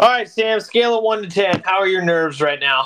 All right, Sam, scale of 1 to 10. How are your nerves right now?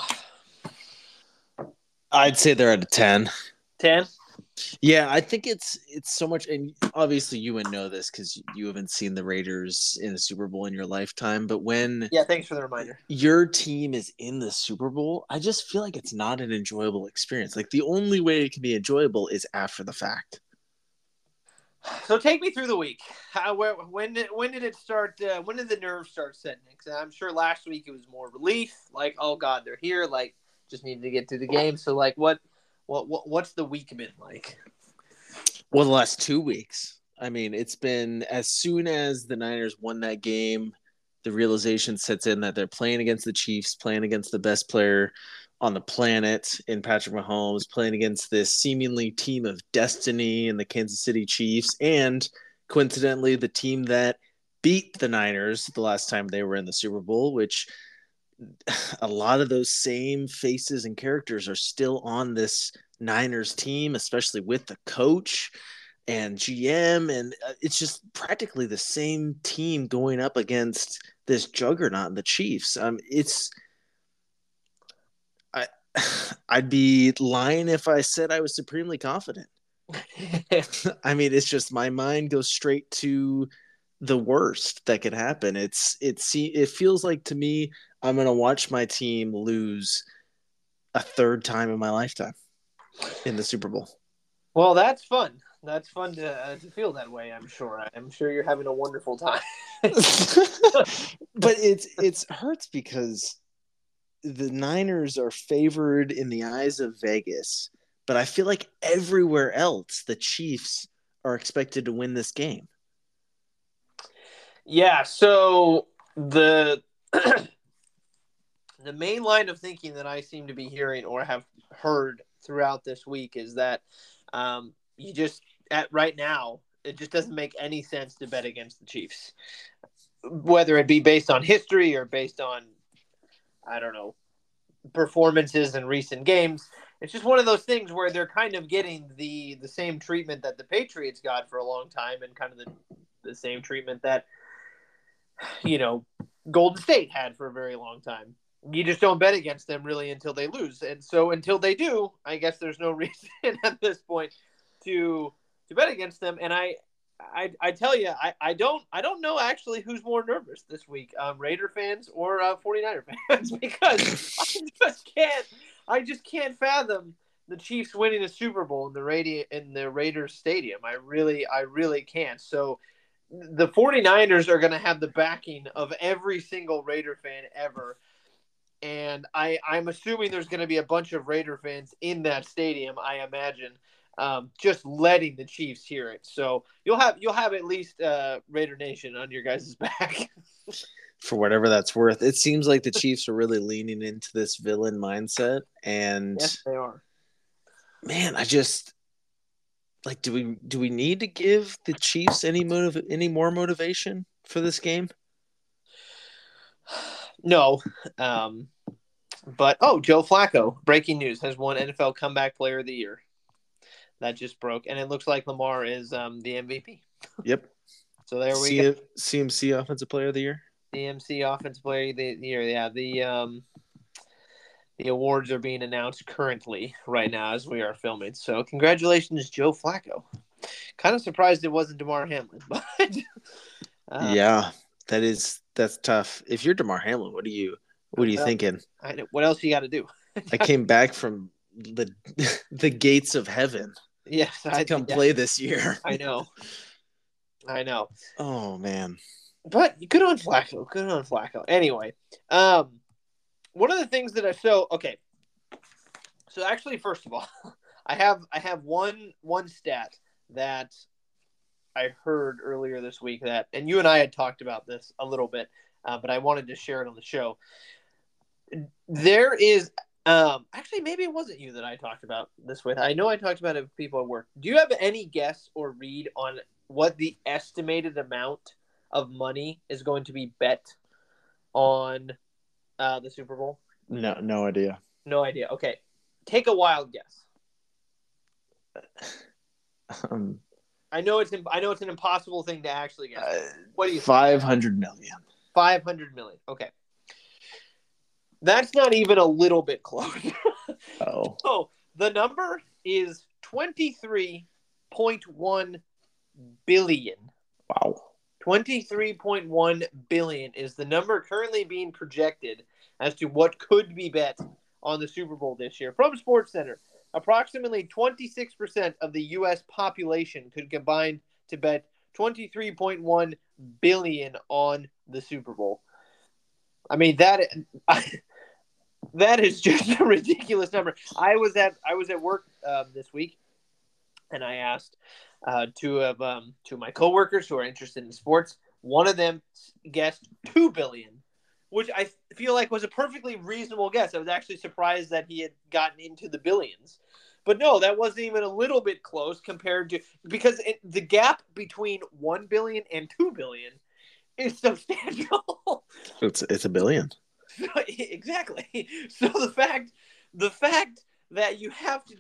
I'd say they're at a 10. 10? Yeah, I think it's so much, and obviously you wouldn't know this because you haven't seen the Raiders in the Super Bowl in your lifetime. But when Yeah, thanks for the reminder. your team is in the Super Bowl, I just feel like it's not an enjoyable experience. Like the only way it can be enjoyable is after the fact. So take me through the week. When did it start? When did the nerves start setting? Because I'm sure last week it was more relief. Like, oh God, they're here. Like, just needed to get through the game. So like, what's the week been like? Well, the last 2 weeks. I mean, it's been as soon as the Niners won that game, the realization sets in that they're playing against the Chiefs, playing against the best player on the planet in Patrick Mahomes, playing against this seemingly team of destiny in the Kansas City Chiefs, and coincidentally, the team that beat the Niners the last time they were in the Super Bowl, which a lot of those same faces and characters are still on this Niners team, especially with the coach and GM. And it's just practically the same team going up against this juggernaut, the Chiefs. I, I'd be lying if I said I was supremely confident. I mean, it's just my mind goes straight to the worst that could happen. It feels like to me I'm gonna watch my team lose a third time in my lifetime in the Super Bowl. Well, that's fun. That's fun to feel that way. I'm sure. I'm sure you're having a wonderful time. But it's hurts because the Niners are favored in the eyes of Vegas, but I feel like everywhere else the Chiefs are expected to win this game. Yeah. So the the main line of thinking that I seem to be hearing or have heard throughout this week is that you just at right now it just doesn't make any sense to bet against the Chiefs, whether it be based on history or based on I don't know performances in recent games. It's just one of those things where they're kind of getting the same treatment that the Patriots got for a long time, and kind of the same treatment that you know Golden State had for a very long time. You just don't bet against them really until they lose, and so until they do, I guess there's no reason at this point to bet against them. And I tell you, I don't know actually who's more nervous this week, Raider fans or 49er fans, because I just can't fathom the Chiefs winning a Super Bowl in the Raiders stadium. I really can't. So the 49ers are going to have the backing of every single Raider fan ever. And I'm assuming there's going to be a bunch of Raider fans in that stadium, I imagine, just letting the Chiefs hear it. So you'll have at least Raider Nation on your guys' back. For whatever that's worth, it seems like the Chiefs are really leaning into this villain mindset. And Yes, they are. man, I just like do we need to give the Chiefs any more motivation for this game? No, but Joe Flacco, breaking news, has won NFL Comeback Player of the Year. That just broke, and it looks like Lamar is the MVP. Yep. So there we go. CMC Offensive Player of the Year. CMC Offensive Player of the Year. Yeah, the awards are being announced currently right now as we are filming. So congratulations, Joe Flacco. Kind of surprised it wasn't Damar Hamlin, but Yeah, that's tough. If you're DeMar Hamlin, what are you thinking? What else you got to do? I came back from the the gates of heaven Yes, to come play this year. I know. Oh man. But good on Flacco. Good on Flacco. Anyway, one of the things that okay. So actually, first of all, I have one stat that I heard earlier this week and you and I had talked about this a little bit, but I wanted to share it on the show. There is actually maybe it wasn't you that I talked about this with. I know I talked about it with people at work. Do you have any guess or read on what the estimated amount of money is going to be bet on the Super Bowl? No idea. No idea. Okay, take a wild guess. I know it's an impossible thing to actually guess. What do you think? 500 million. 500 million. Okay. That's not even a little bit close. Oh, So the number is 23.1 billion. wow. 23.1 billion is the number currently being projected as to what could be bet on the Super Bowl this year. From SportsCenter, approximately 26% of the U.S. population could combine to bet 23.1 billion on the Super Bowl. I mean that is just a ridiculous number. I was at work this week, and I asked two of my coworkers who are interested in sports. One of them guessed 2 billion, which I feel like was a perfectly reasonable guess. I was actually surprised that he had gotten into the billions. But no, that wasn't even a little bit close compared to, because the gap between 1 billion and 2 billion is substantial. It's a billion. Exactly. So the fact that you have to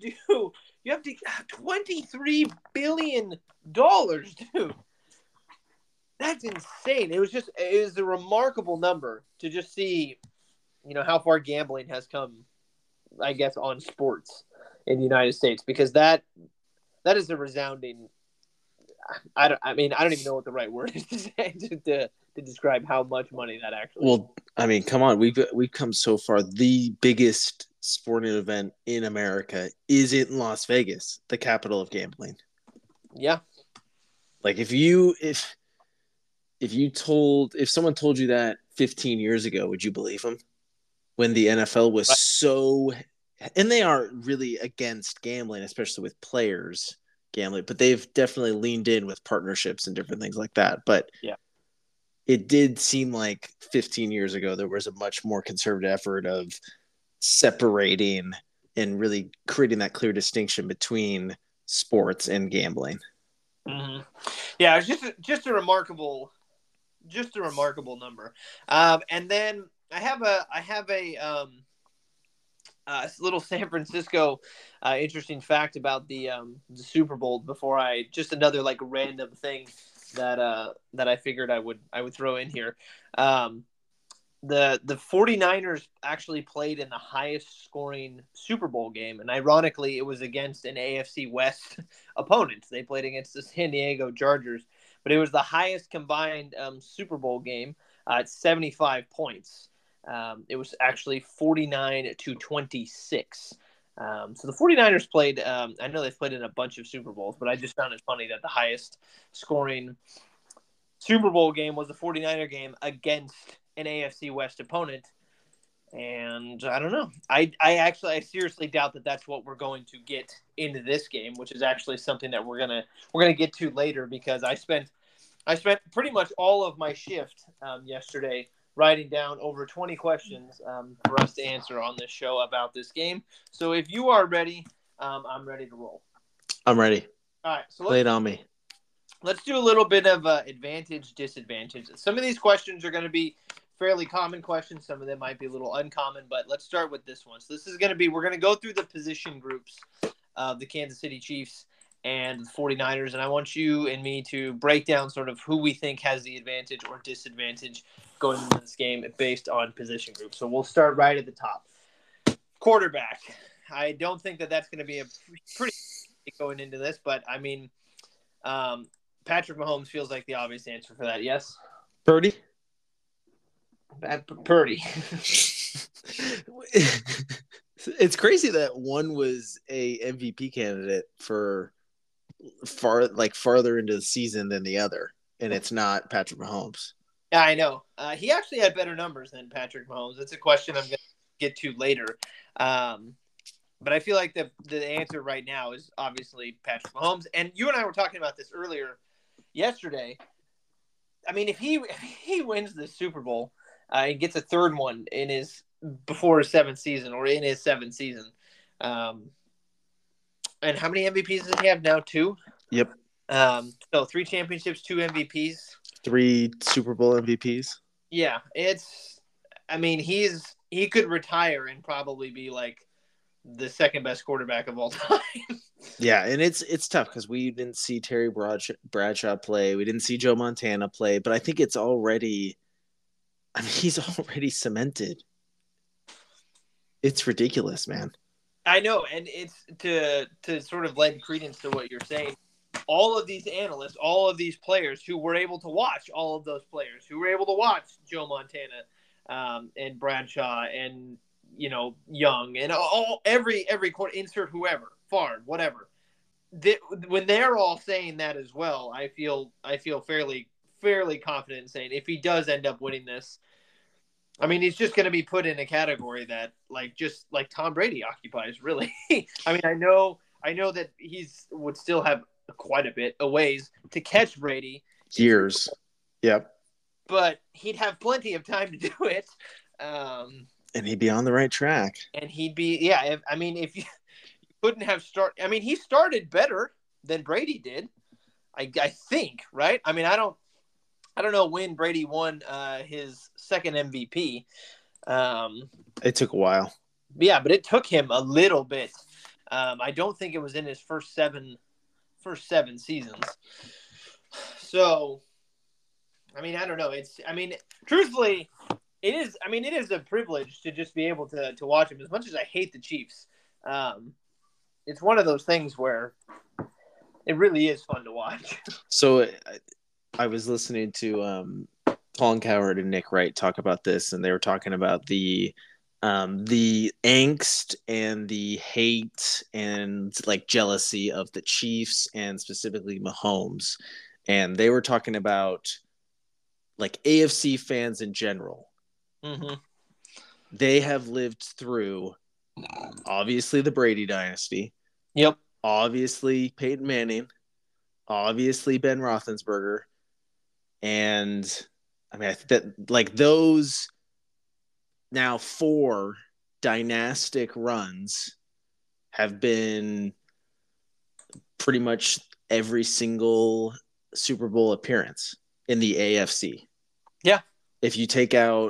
$23 billion, dude. That's insane. It was a remarkable number to just see, how far gambling has come, I guess, on sports in the United States, because that is a resounding. I don't even know what the right word is to say to describe how much money that actually. Well, I mean, come on, we've come so far. The biggest sporting event in America is in Las Vegas, the capital of gambling. Yeah. Like if someone told you that 15 years ago, would you believe them? When the NFL was so, and they are really against gambling, especially with players gambling, but they've definitely leaned in with partnerships and different things like that. But yeah, it did seem like 15 years ago there was a much more conservative effort of separating and really creating that clear distinction between sports and gambling. Mm-hmm. Yeah, it's just a remarkable number. And then I have a little San Francisco interesting fact about the Super Bowl before just another like random thing that I figured I would throw in here. The 49ers actually played in the highest scoring Super Bowl game, and ironically it was against an AFC West opponent. They played against the San Diego Chargers, but it was the highest combined Super Bowl game at 75 points. It was actually 49-26. So the 49ers played, I know they've played in a bunch of Super Bowls, but I just found it funny that the highest scoring Super Bowl game was the 49er game against an AFC West opponent. And I don't know. I seriously doubt that that's what we're going to get into this game, which is actually something that we're gonna get to later, because I spent pretty much all of my shift yesterday writing down over 20 questions for us to answer on this show about this game. So if you are ready, I'm ready to roll. I'm ready. All right. So lay it on me. Let's do a little bit of advantage, disadvantage. Some of these questions are going to be fairly common questions. Some of them might be a little uncommon, but let's start with this one. So this is going to be, we're going to go through the position groups of the Kansas City Chiefs and the 49ers, and I want you and me to break down sort of who we think has the advantage or disadvantage going into this game based on position groups. So we'll start right at the top. Quarterback. I don't think that that's going to be a pretty going into this, but I mean, Patrick Mahomes feels like the obvious answer for that. Yes, Purdy. Purdy. It's crazy that one was a MVP candidate for farther into the season than the other, and it's not Patrick Mahomes. Yeah, I know. He actually had better numbers than Patrick Mahomes. It's a question I'm going to get to later. But I feel like the answer right now is obviously Patrick Mahomes. And you and I were talking about this earlier yesterday. I mean, if he wins the Super Bowl and gets a third one before his seventh season or in his seventh season, and how many MVPs does he have now? 2? Yep. So 3 championships, 2 MVPs. 3 Super Bowl MVPs. Yeah, he could retire and probably be like the second best quarterback of all time. Yeah, and it's tough because we didn't see Terry Bradshaw play. We didn't see Joe Montana play, but I think he's already cemented. It's ridiculous, man. I know, and it's to sort of lend credence to what you're saying. All of these analysts, all of these players who were able to watch all of those players, who were able to watch Joe Montana, and Bradshaw, and Young, and every court, insert whoever, Favre, whatever. When they're all saying that as well, I feel fairly confident in saying if he does end up winning this, I mean, he's just going to be put in a category that, just like Tom Brady occupies, really. I mean, I know that would still have quite a bit of ways to catch Brady. Years. Yep. But he'd have plenty of time to do it. And he'd be on the right track. And he'd be, yeah. If you couldn't have started, he started better than Brady did, I think, right? I mean, I don't know when Brady won his second MVP. It took a while. Yeah, but it took him a little bit. I don't think it was in his first seven seasons. So, I don't know. Truthfully, it is. It is a privilege to just be able to watch him. As much as I hate the Chiefs, it's one of those things where it really is fun to watch. So, I was listening to Colin Cowherd and Nick Wright talk about this, and they were talking about the angst and the hate and jealousy of the Chiefs and specifically Mahomes. And they were talking about AFC fans in general. Mm-hmm. They have lived through obviously the Brady dynasty. Yep. Obviously Peyton Manning. Obviously Ben Roethlisberger. And I think that those now 4 dynastic runs have been pretty much every single Super Bowl appearance in the AFC. Yeah. If you take out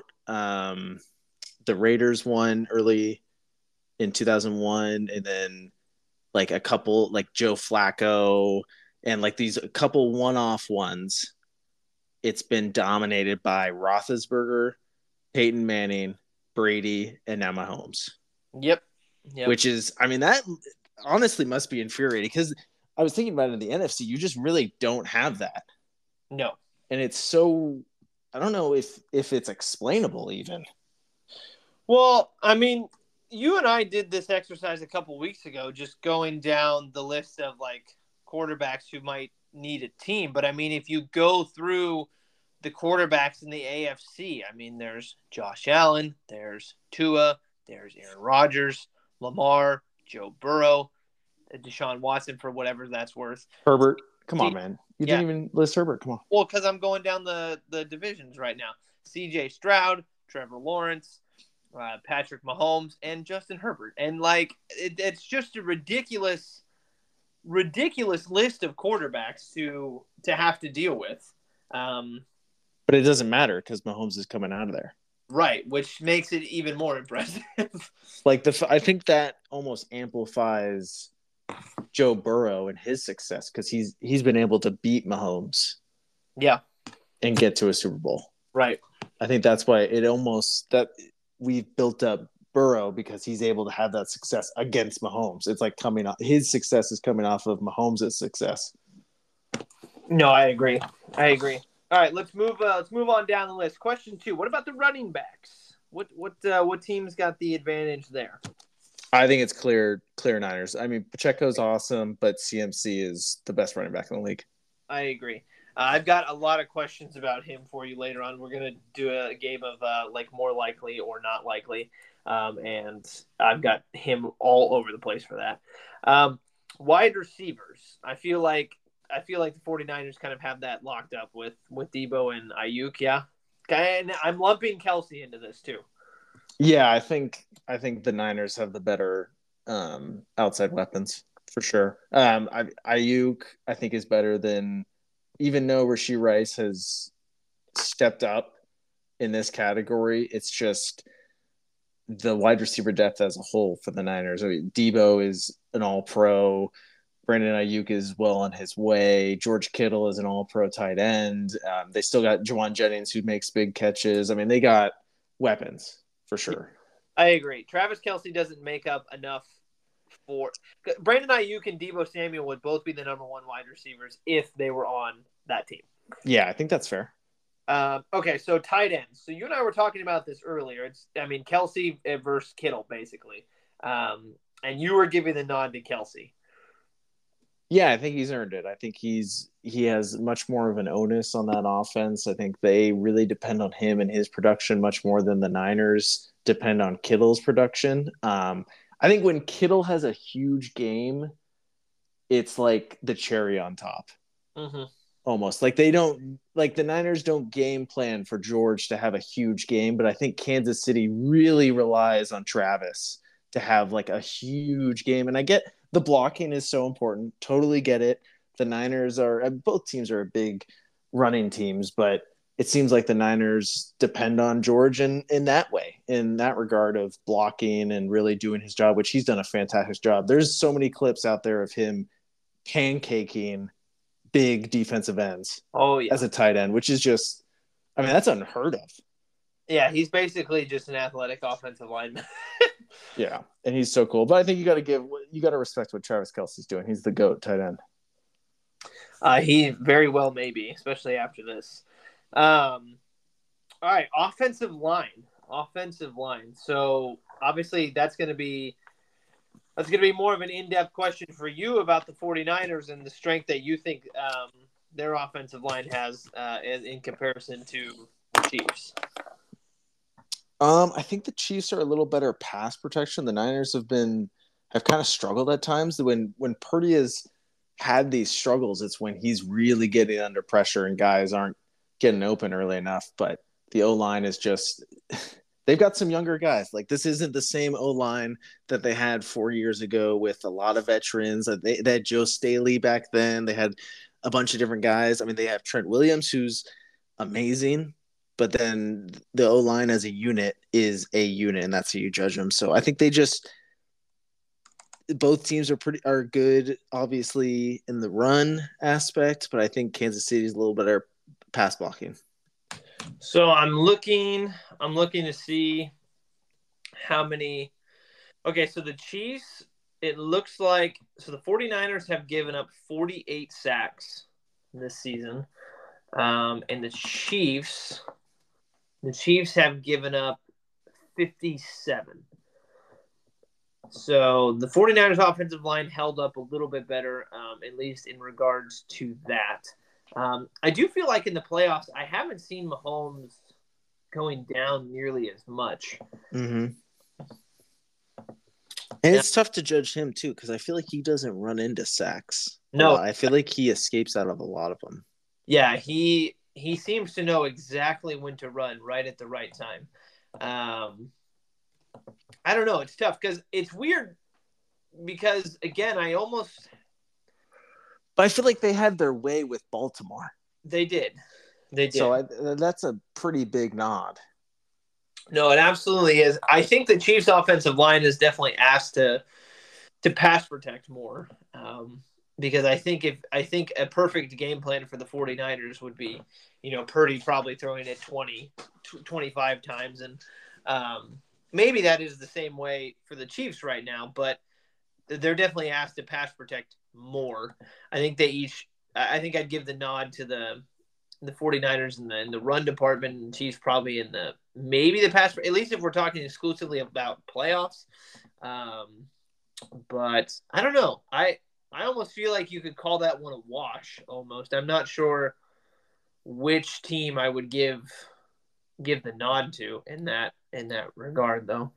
the Raiders one early in 2001, and then a couple Joe Flacco and these a couple one-off ones, it's been dominated by Roethlisberger, Peyton Manning, Brady, and now Mahomes. Yep. Which is, that honestly must be infuriating, because I was thinking about it in the NFC. You just really don't have that. No. And it's so, I don't know if it's explainable even. Well, you and I did this exercise a couple weeks ago, just going down the list of quarterbacks who might need a team. But if you go through the quarterbacks in the AFC, there's Josh Allen, there's Tua, there's Aaron Rodgers, Lamar, Joe Burrow, Deshaun Watson for whatever that's worth. Herbert, come on, man. You didn't even list Herbert. Come on. Well, because I'm going down the divisions right now. C.J. Stroud, Trevor Lawrence, Patrick Mahomes, and Justin Herbert. And it's just a ridiculous list of quarterbacks to have to deal with. But it doesn't matter because Mahomes is coming out of there. Right, which makes it even more impressive. I think that almost amplifies Joe Burrow and his success, because he's been able to beat Mahomes. Yeah. And get to a Super Bowl. Right. I think that's why that we've built up Burrow, because he's able to have that success against Mahomes. It's his success is coming off of Mahomes' success. No, I agree. All right, let's move on down the list. Question 2: what about the running backs? What team's got the advantage there? I think it's clear Niners. Pacheco's awesome, but CMC is the best running back in the league. I agree. I've got a lot of questions about him for you later on. We're going to do a game of more likely or not likely, and I've got him all over the place for that. Wide receivers. I feel like the 49ers kind of have that locked up with Debo and Ayuk, yeah. And I'm lumping Kelsey into this too. Yeah, I think the Niners have the better outside weapons for sure. Ayuk, I think, is better than, even though Rashee Rice has stepped up in this category, it's just the wide receiver depth as a whole for the Niners. Debo is an all-pro. Brandon Ayuk is well on his way. George Kittle is an all-pro tight end. They still got Juwan Jennings, who makes big catches. They got weapons for sure. I agree. Travis Kelce doesn't make up enough for Brandon Ayuk and Deebo Samuel would both be the number one wide receivers if they were on that team. Yeah, I think that's fair. Okay, so tight ends. So you and I were talking about this earlier. Kelce versus Kittle, basically. And you were giving the nod to Kelce. Yeah, I think he's earned it. I think he has much more of an onus on that offense. I think they really depend on him and his production much more than the Niners depend on Kittle's production. I think when Kittle has a huge game, it's like the cherry on top. Mm-hmm. Almost like the Niners don't game plan for George to have a huge game, but I think Kansas City really relies on Travis to have like a huge game. And I get the blocking is so important. Totally get it. The Niners are both teams are big running teams, but it seems like the Niners depend on George in that way, in that regard of blocking and really doing his job, which he's done a fantastic job. There's so many clips out there of him pancaking big defensive ends as a tight end, which is just, I mean, that's unheard of. Yeah, he's basically just an athletic offensive lineman. Yeah, and he's so cool. But I think you got to respect what Travis Kelce's doing. He's the GOAT tight end. He very well may be, especially after this. All right, offensive line. So obviously that's going to be more of an in-depth question for you about the 49ers and the strength that you think their offensive line has in comparison to the Chiefs. I think the Chiefs are a little better pass protection. The Niners have kind of struggled at times. When Purdy has had these struggles, it's when he's really getting under pressure and guys aren't getting open early enough. But the O-line is just they've got some younger guys. Like this isn't the same O-line that they had 4 years ago with a lot of veterans. They had Joe Staley back then. They had a bunch of different guys. I mean, they have Trent Williams, who's amazing. But then the O-line as a unit is a unit, and that's how you judge them. So I think both teams are good, obviously, in the run aspect, but I think Kansas City is a little better pass blocking. So I'm looking to see how many. Okay, so the Chiefs, it looks like the 49ers have given up 48 sacks this season. And the Chiefs have given up 57. So the 49ers offensive line held up a little bit better, at least in regards to that. I do feel like in the playoffs, I haven't seen Mahomes going down nearly as much. Mm-hmm. And it's tough to judge him, too, because I feel like he doesn't run into sacks. No. I feel like he escapes out of a lot of them. Yeah, he seems to know exactly when to run right at the right time. I don't know. It's tough because it's weird because, again, But I feel like they had their way with Baltimore. They did. So that's a pretty big nod. No, it absolutely is. I think the Chiefs' offensive line is definitely asked to pass protect more. Because I think a perfect game plan for the 49ers would be, Purdy probably throwing it 20, 25 times. And maybe that is the same way for the Chiefs right now, but they're definitely asked to pass protect more. I think I'd give the nod to the 49ers in the run department, and Chiefs probably in maybe the pass, at least if we're talking exclusively about playoffs. But I don't know. I almost feel like you could call that one a wash almost. I'm not sure which team I would give the nod to in that regard though.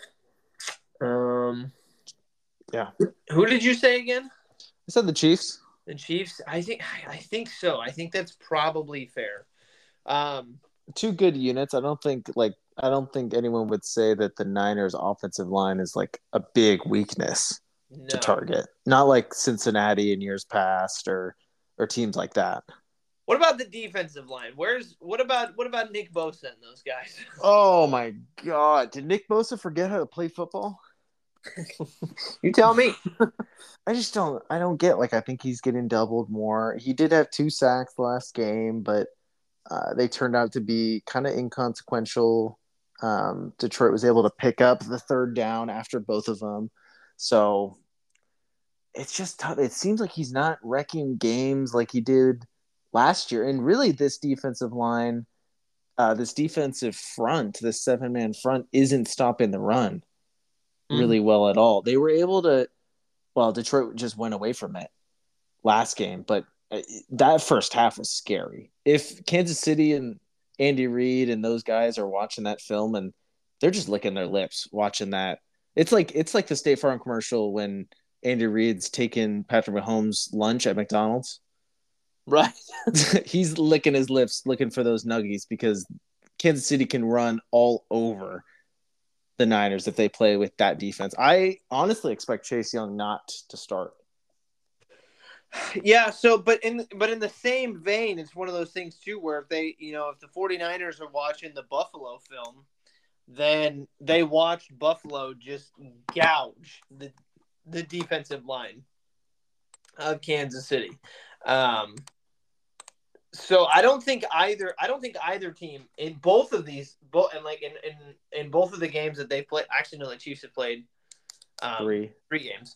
Yeah. Who did you say again? I said the Chiefs. The Chiefs. I think so. I think that's probably fair. Two good units. I don't think anyone would say that the Niners offensive line is like a big weakness to target. Not like Cincinnati in years past or teams like that. What about the defensive line? What about Nick Bosa and those guys? Oh my God. Did Nick Bosa forget how to play football? You tell me. I don't get, I think he's getting doubled more. He did have 2 sacks last game, but they turned out to be kind of inconsequential. Detroit was able to pick up the third down after both of them. So it's just tough. It seems like he's not wrecking games like he did last year. And really, this defensive line, this defensive front, this 7-man front isn't stopping the run really well at all. They were able to, well, Detroit just went away from it last game, but that first half was scary. If Kansas City and Andy Reid and those guys are watching that film and they're just licking their lips watching that, it's like the State Farm commercial when Andy Reid's taking Patrick Mahomes' lunch at McDonald's. Right. He's licking his lips looking for those nuggies because Kansas City can run all over the Niners if they play with that defense. I honestly expect Chase Young not to start. Yeah, so but in the same vein, it's one of those things too where if they, if the 49ers are watching the Buffalo film, then they watched Buffalo just gouge the defensive line of Kansas City. So I don't think either team in both of these and like in both of the games that they played, actually no, the Chiefs have played three games.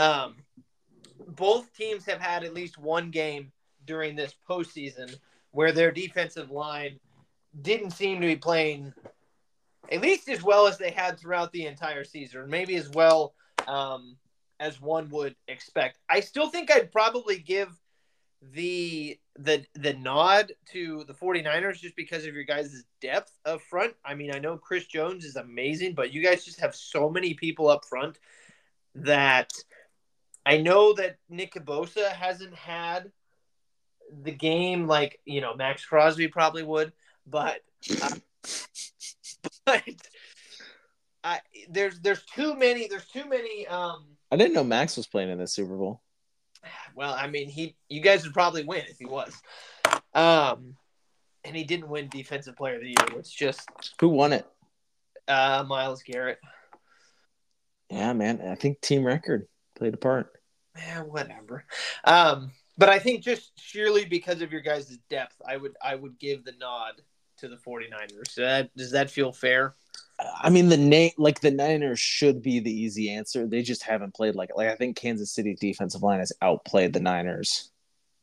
Both teams have had at least one game during this postseason where their defensive line didn't seem to be playing at least as well as they had throughout the entire season, maybe as well as one would expect. I still think I'd probably give the nod to the 49ers just because of your guys' depth up front. I mean, I know Chris Jones is amazing, but you guys just have so many people up front that I know that Nick Bosa hasn't had the game like, Max Crosby probably would, but there's too many I didn't know Max was playing in the Super Bowl. Well, I mean, you guys would probably win if he was. And he didn't win Defensive Player of the Year, which just who won it? Myles Garrett. Yeah, man. I think team record played a part. Yeah, whatever. But I think just sheerly because of your guys' depth, I would give the nod to the 49ers. Does that feel fair? I mean, the Niners should be the easy answer. They just haven't played like I think Kansas City's defensive line has outplayed the Niners.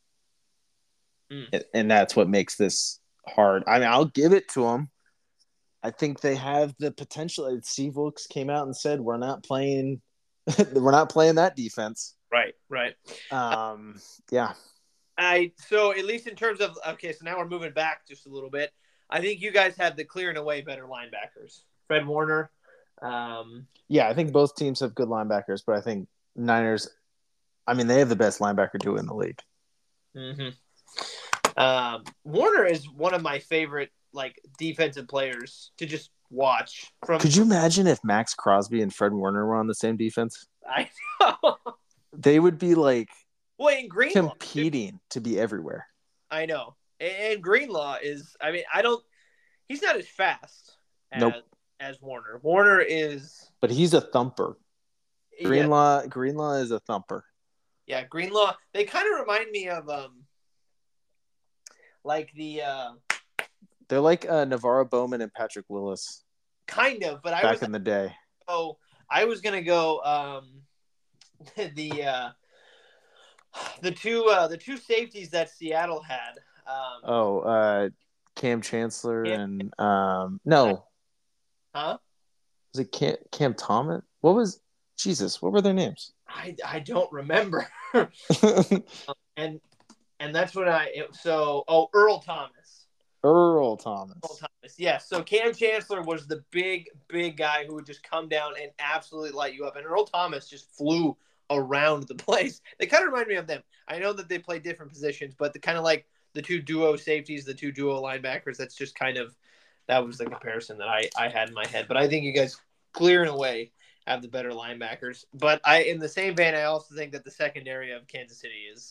And that's what makes this hard. I mean, I'll give it to them. I think they have the potential. Steve Wilkes came out and said, we're not playing that defense. Right. Yeah. So at least in terms of, okay, so now we're moving back just a little bit. I think you guys have the clear and away better linebackers. Fred Warner. Yeah, I think both teams have good linebackers, but I think Niners, I mean, they have the best linebacker duo in the league. Mm-hmm. Warner is one of my favorite defensive players to just watch. Could you imagine if Max Crosby and Fred Warner were on the same defense? I know. They would be competing to be everywhere. I know. And Greenlaw is, I mean, he's not as fast as Warner. Warner is. But he's a thumper. Greenlaw is a thumper. Yeah, Greenlaw. They kind of remind me of they're like Navarro Bowman and Patrick Willis. Kind of, but back in the day. Oh, I was gonna go the two safeties that Seattle had. Cam Chancellor and no. Huh? Was it Cam Thomas? What were their names? I don't remember. and that's what Earl Thomas. Earl Thomas. Yeah, so Cam Chancellor was the big guy who would just come down and absolutely light you up. And Earl Thomas just flew around the place. They kind of remind me of them. I know that they play different positions, but the kind of like the two duo safeties, the two duo linebackers, that's just that was the comparison that I had in my head. But I think you guys clear and away have the better linebackers. But in the same vein, I also think that the secondary of Kansas City is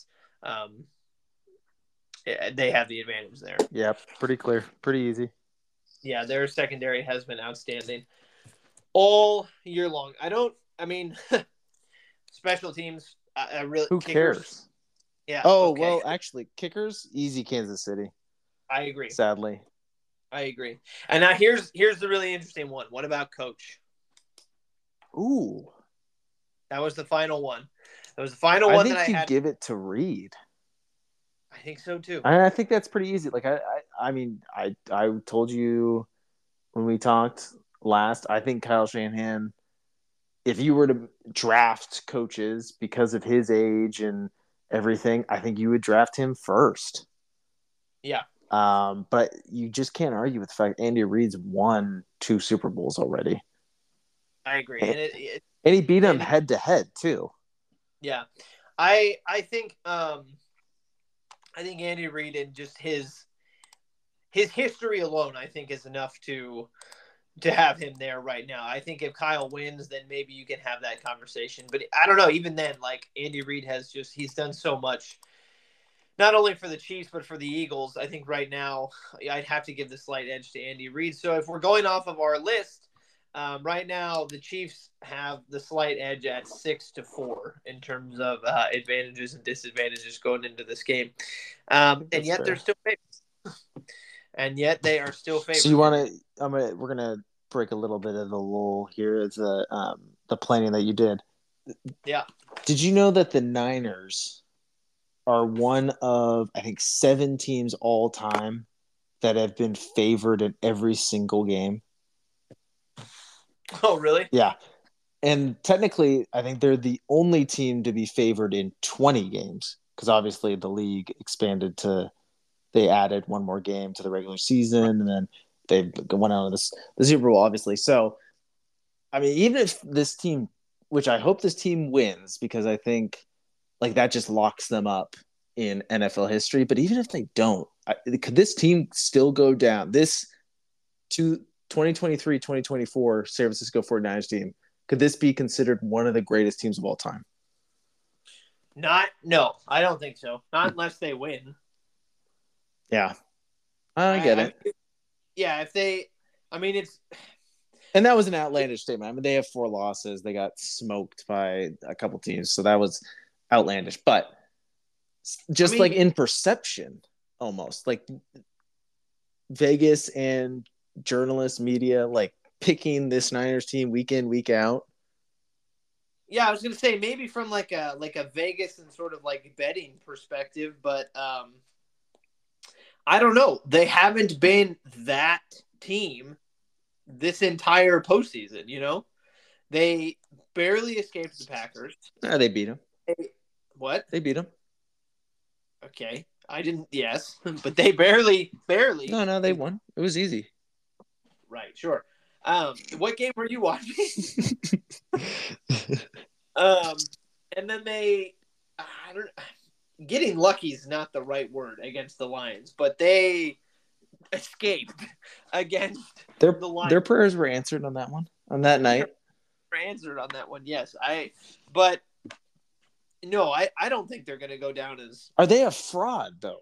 they have the advantage there. Yeah, pretty clear. Pretty easy. Yeah, their secondary has been outstanding all year long. Special teams, who cares? Yeah. Oh, okay. Well, actually, kickers, easy Kansas City. I agree. Sadly. I agree. And now here's the really interesting one. What about coach? Ooh, That was the final one. That was the final I one that I think you had. give it to Reed. I think so too. I think that's pretty easy. Like I mean, I told you when we talked last. I think Kyle Shanahan, if you were to draft coaches because of his age and everything, I think you would draft him first. Yeah, But you just can't argue with the fact Andy Reid's won 2 Super Bowls already, I agree. and, And and he beat him and head to head too. yeah, I think I think Andy Reid and just his history alone, I think, is enough to have him there right now. I think if Kyle wins, then maybe you can have that conversation. But I don't know. Even then, like Andy Reid he's done so much, not only for the Chiefs but for the Eagles. I think right now I'd have to give the slight edge to Andy Reid. So if we're going off of our list, right now the Chiefs have the slight edge at 6-4 in terms of advantages and disadvantages going into this game, and That's yet they're fair. still favored. And yet they are still So you favored. want to? We're gonna break a little bit of the lull here. It's the planning that you did. Yeah. Did you know that the Niners are one of I think 7 teams all time that have been favored in every single game? Oh, really? Yeah, and technically, I think they're the only team to be favored in 20 games because obviously the league expanded to they added one more game to the regular season, and then they went on to the Super Bowl, obviously. So, I mean, even if this team, which I hope this team wins, because I think like that just locks them up in NFL history. But even if they don't, could this team still go down? This 2023-2024 San Francisco 49ers team, could this be considered one of the greatest teams of all time? No, I don't think so. Not unless they win. Yeah, I get it. Yeah, if they, I mean, it's And that was an outlandish statement. I mean, they have 4 losses. They got smoked by a couple teams, so that was outlandish. But I just like mean, in perception, almost like Vegas and journalists, media, like picking this Niners team week in, week out. yeah, I was gonna say maybe from like a Vegas and sort of like betting perspective, but I don't know. They haven't been that team this entire postseason. They barely escaped the Packers. They beat them. What? They beat them. Okay, I didn't. Yes, but they barely. No, they won. It was easy. Right, sure. What game were you watching? And then I don't. Getting lucky is not the right word against the Lions, but they escaped against their the Lions. their prayers were answered on that one on that night. Answered on that one, yes. But no, I don't think they're going to go down as. Are they a fraud though?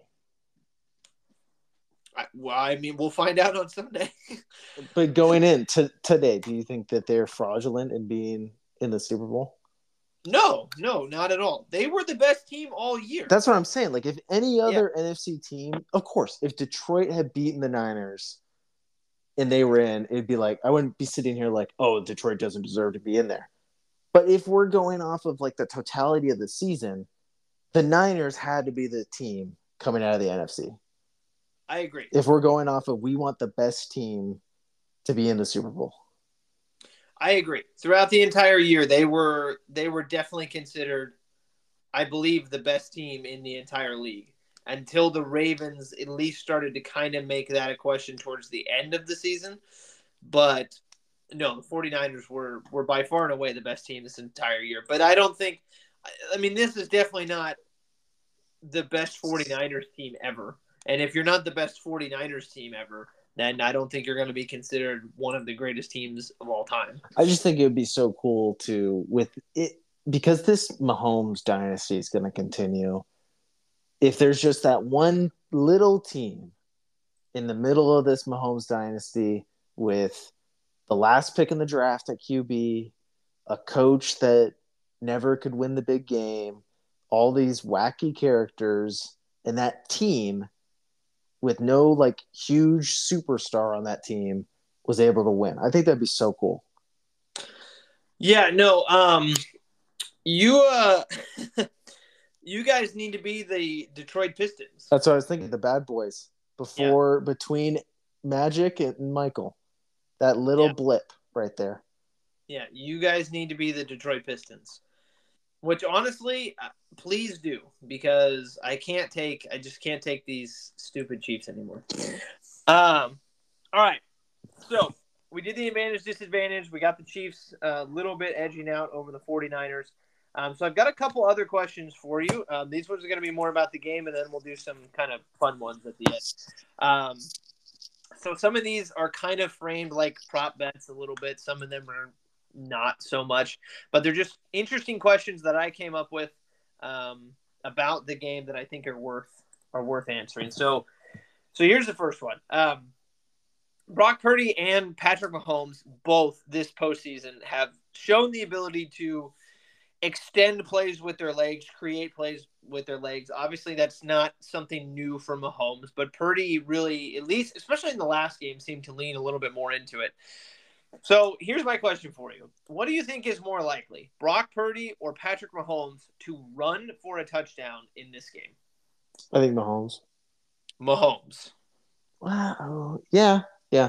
Well, I mean, we'll find out on Sunday. But going in today, do you think that they're fraudulent in being in the Super Bowl? No, not at all. They were the best team all year. That's what I'm saying. Like, if any other NFC team, of course, if Detroit had beaten the Niners and they were in, it'd be like, I wouldn't be sitting here like, oh, Detroit doesn't deserve to be in there. But if we're going off of like the totality of the season, the Niners had to be the team coming out of the NFC. I agree. If we're going off of we want the best team to be in the Super Bowl. I agree. Throughout the entire year, they were definitely considered, I believe, the best team in the entire league until the Ravens at least started to kind of make that a question towards the end of the season. But no, the 49ers were by far and away the best team this entire year. But I don't think – I mean, this is definitely not the best 49ers team ever. And if you're not the best 49ers team ever, then I don't think you're going to be considered one of the greatest teams of all time. I just think it would be so cool to, with it, because this Mahomes dynasty is going to continue. If there's just that one little team in the middle of this Mahomes dynasty with the last pick in the draft at QB, a coach that never could win the big game, all these wacky characters, and that team with no like huge superstar on that team was able to win. I think that'd be so cool. Yeah, no, you you guys need to be the Detroit Pistons. That's what I was thinking. The bad boys Yeah, between Magic and Michael, that little yeah, blip right there. yeah. You guys need to be the Detroit Pistons. Which honestly, please do, because I just can't take these stupid Chiefs anymore. All right. So we did the advantage disadvantage. We got the Chiefs a little bit edging out over the 49ers. So I've got a couple other questions for you. These ones are going to be more about the game, and then we'll do some kind of fun ones at the end. So some of these are kind of framed like prop bets a little bit. Some of them are not so much, but they're just interesting questions that I came up with about the game that I think are worth answering. So here's the first one. Brock Purdy and Patrick Mahomes both this postseason have shown the ability to extend plays with their legs, create plays with their legs. Obviously, that's not something new for Mahomes, but Purdy really, at least, especially in the last game, seemed to lean a little bit more into it. So here's my question for you. What do you think is more likely, Brock Purdy or Patrick Mahomes to run for a touchdown in this game? I think Mahomes. Mahomes. Wow. Yeah.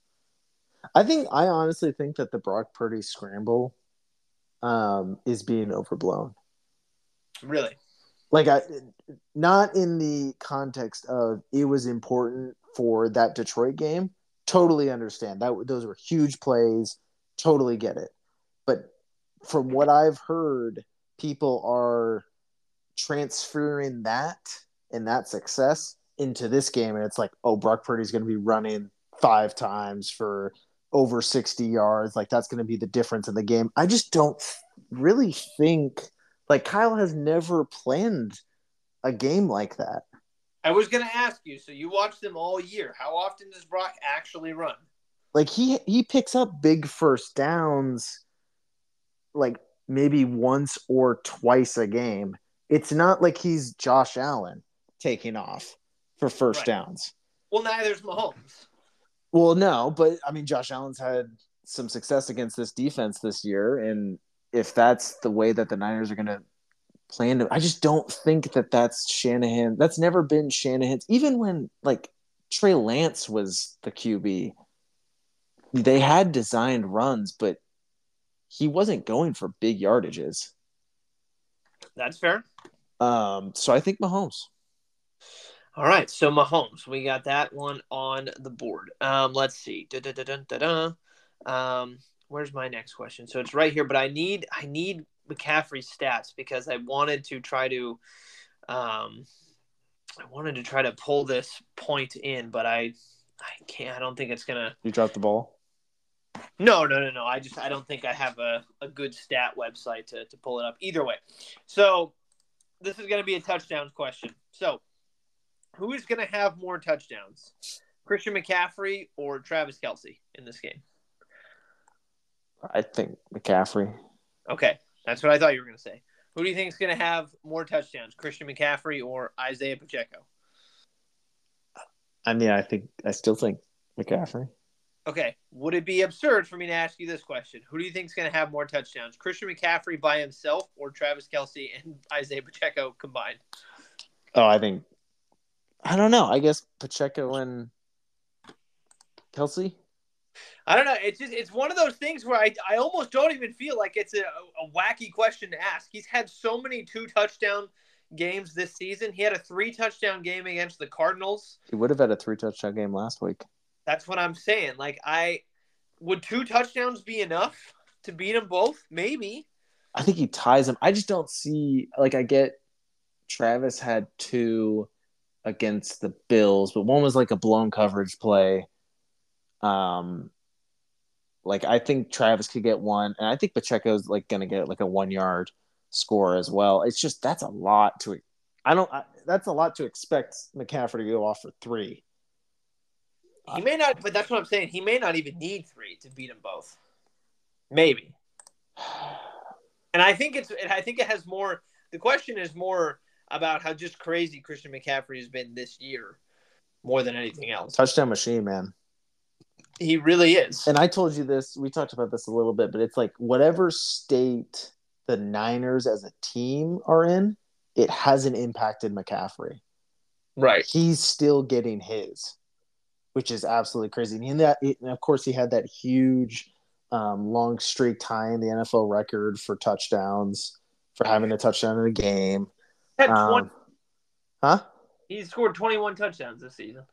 I honestly think that the Brock Purdy scramble is being overblown. Really? Like not in the context of it was important for that Detroit game. Totally understand that those were huge plays. Totally get it. But from what I've heard, people are transferring that and that success into this game, and it's like, oh, Brock Purdy's going to be running 5 times for over 60 yards. Like that's going to be the difference in the game. I just don't really think like Kyle has never planned a game like that. I was going to ask you, so you watch them all year. How often does Brock actually run? Like he picks up big first downs like maybe once or twice a game. It's not like he's Josh Allen taking off for first Right. downs. Well, neither's Mahomes. Well, no, but I mean, Josh Allen's had some success against this defense this year, and if that's the way that the Niners are going to plan to, I just don't think that that's Shanahan. That's never been Shanahan's. Even when like Trey Lance was the QB, they had designed runs, but he wasn't going for big yardages. That's fair. So I think Mahomes. All right, so Mahomes, we got that one on the board. Let's see. Where's my next question? So it's right here, but I need McCaffrey's stats because I wanted to try to pull this point in, but I can't. I don't think it's gonna. You dropped the ball. No. I don't think I have a good stat website to pull it up. Either way, so this is gonna be a touchdowns question. So. Who is going to have more touchdowns, Christian McCaffrey or Travis Kelce in this game? I think McCaffrey. Okay, that's what I thought you were going to say. Who do you think is going to have more touchdowns, Christian McCaffrey or Isaiah Pacheco? I mean, I still think McCaffrey. Okay, would it be absurd for me to ask you this question? Who do you think is going to have more touchdowns, Christian McCaffrey by himself or Travis Kelce and Isaiah Pacheco combined? Oh, I don't know. I guess Pacheco and Kelce. I don't know. It's one of those things where I almost don't even feel like it's a wacky question to ask. He's had so many 2-touchdown games this season. He had a 3-touchdown game against the Cardinals. He would have had a 3-touchdown game last week. That's what I'm saying. Like would 2 touchdowns be enough to beat them both? Maybe. I think he ties them. I just don't see like I get Travis had 2 against the Bills, but one was like a blown coverage play. Like I think Travis could get 1, and I think Pacheco's like gonna get like a 1-yard score as well. It's just that's a lot to. That's a lot to expect McCaffrey to go off for 3. He may not, but that's what I'm saying. He may not even need 3 to beat them both. Maybe. And I think it has more. The question is more about how just crazy Christian McCaffrey has been this year. more than anything else. Touchdown machine, man. He really is. And I told you this. We talked about this a little bit, but it's like whatever state the Niners as a team are in, it hasn't impacted McCaffrey. Right. He's still getting his, which is absolutely crazy. And of course, he had that huge long streak tying the NFL record for touchdowns, for having a touchdown in a game. Had 20, huh? He scored 21 touchdowns this season.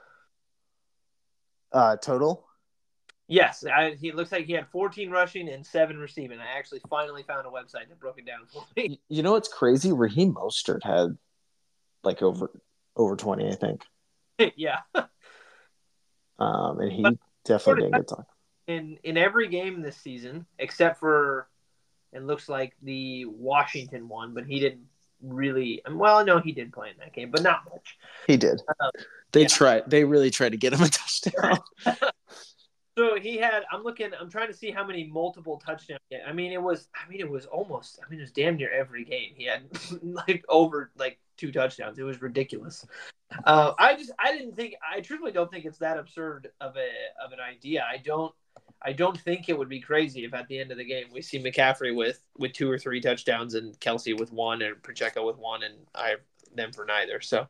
Total? Yes. He looks like he had 14 rushing and 7 receiving. I actually finally found a website that broke it down for me. You know what's crazy? Raheem Mostert had like over 20, I think. Yeah. And he definitely didn't get talk. In every game this season, except for, it looks like the Washington one, but he didn't really. Well, no, he did play in that game, but not much. He did. They really tried to get him a touchdown. So he had. I'm trying to see how many multiple touchdowns. It was damn near every game he had over 2 touchdowns. It was ridiculous. I truthfully don't think it's that absurd of an idea. I don't think it would be crazy if at the end of the game we see McCaffrey with 2 or 3 touchdowns and Kelsey with 1 and Pacheco with 1 and I have them for neither. So,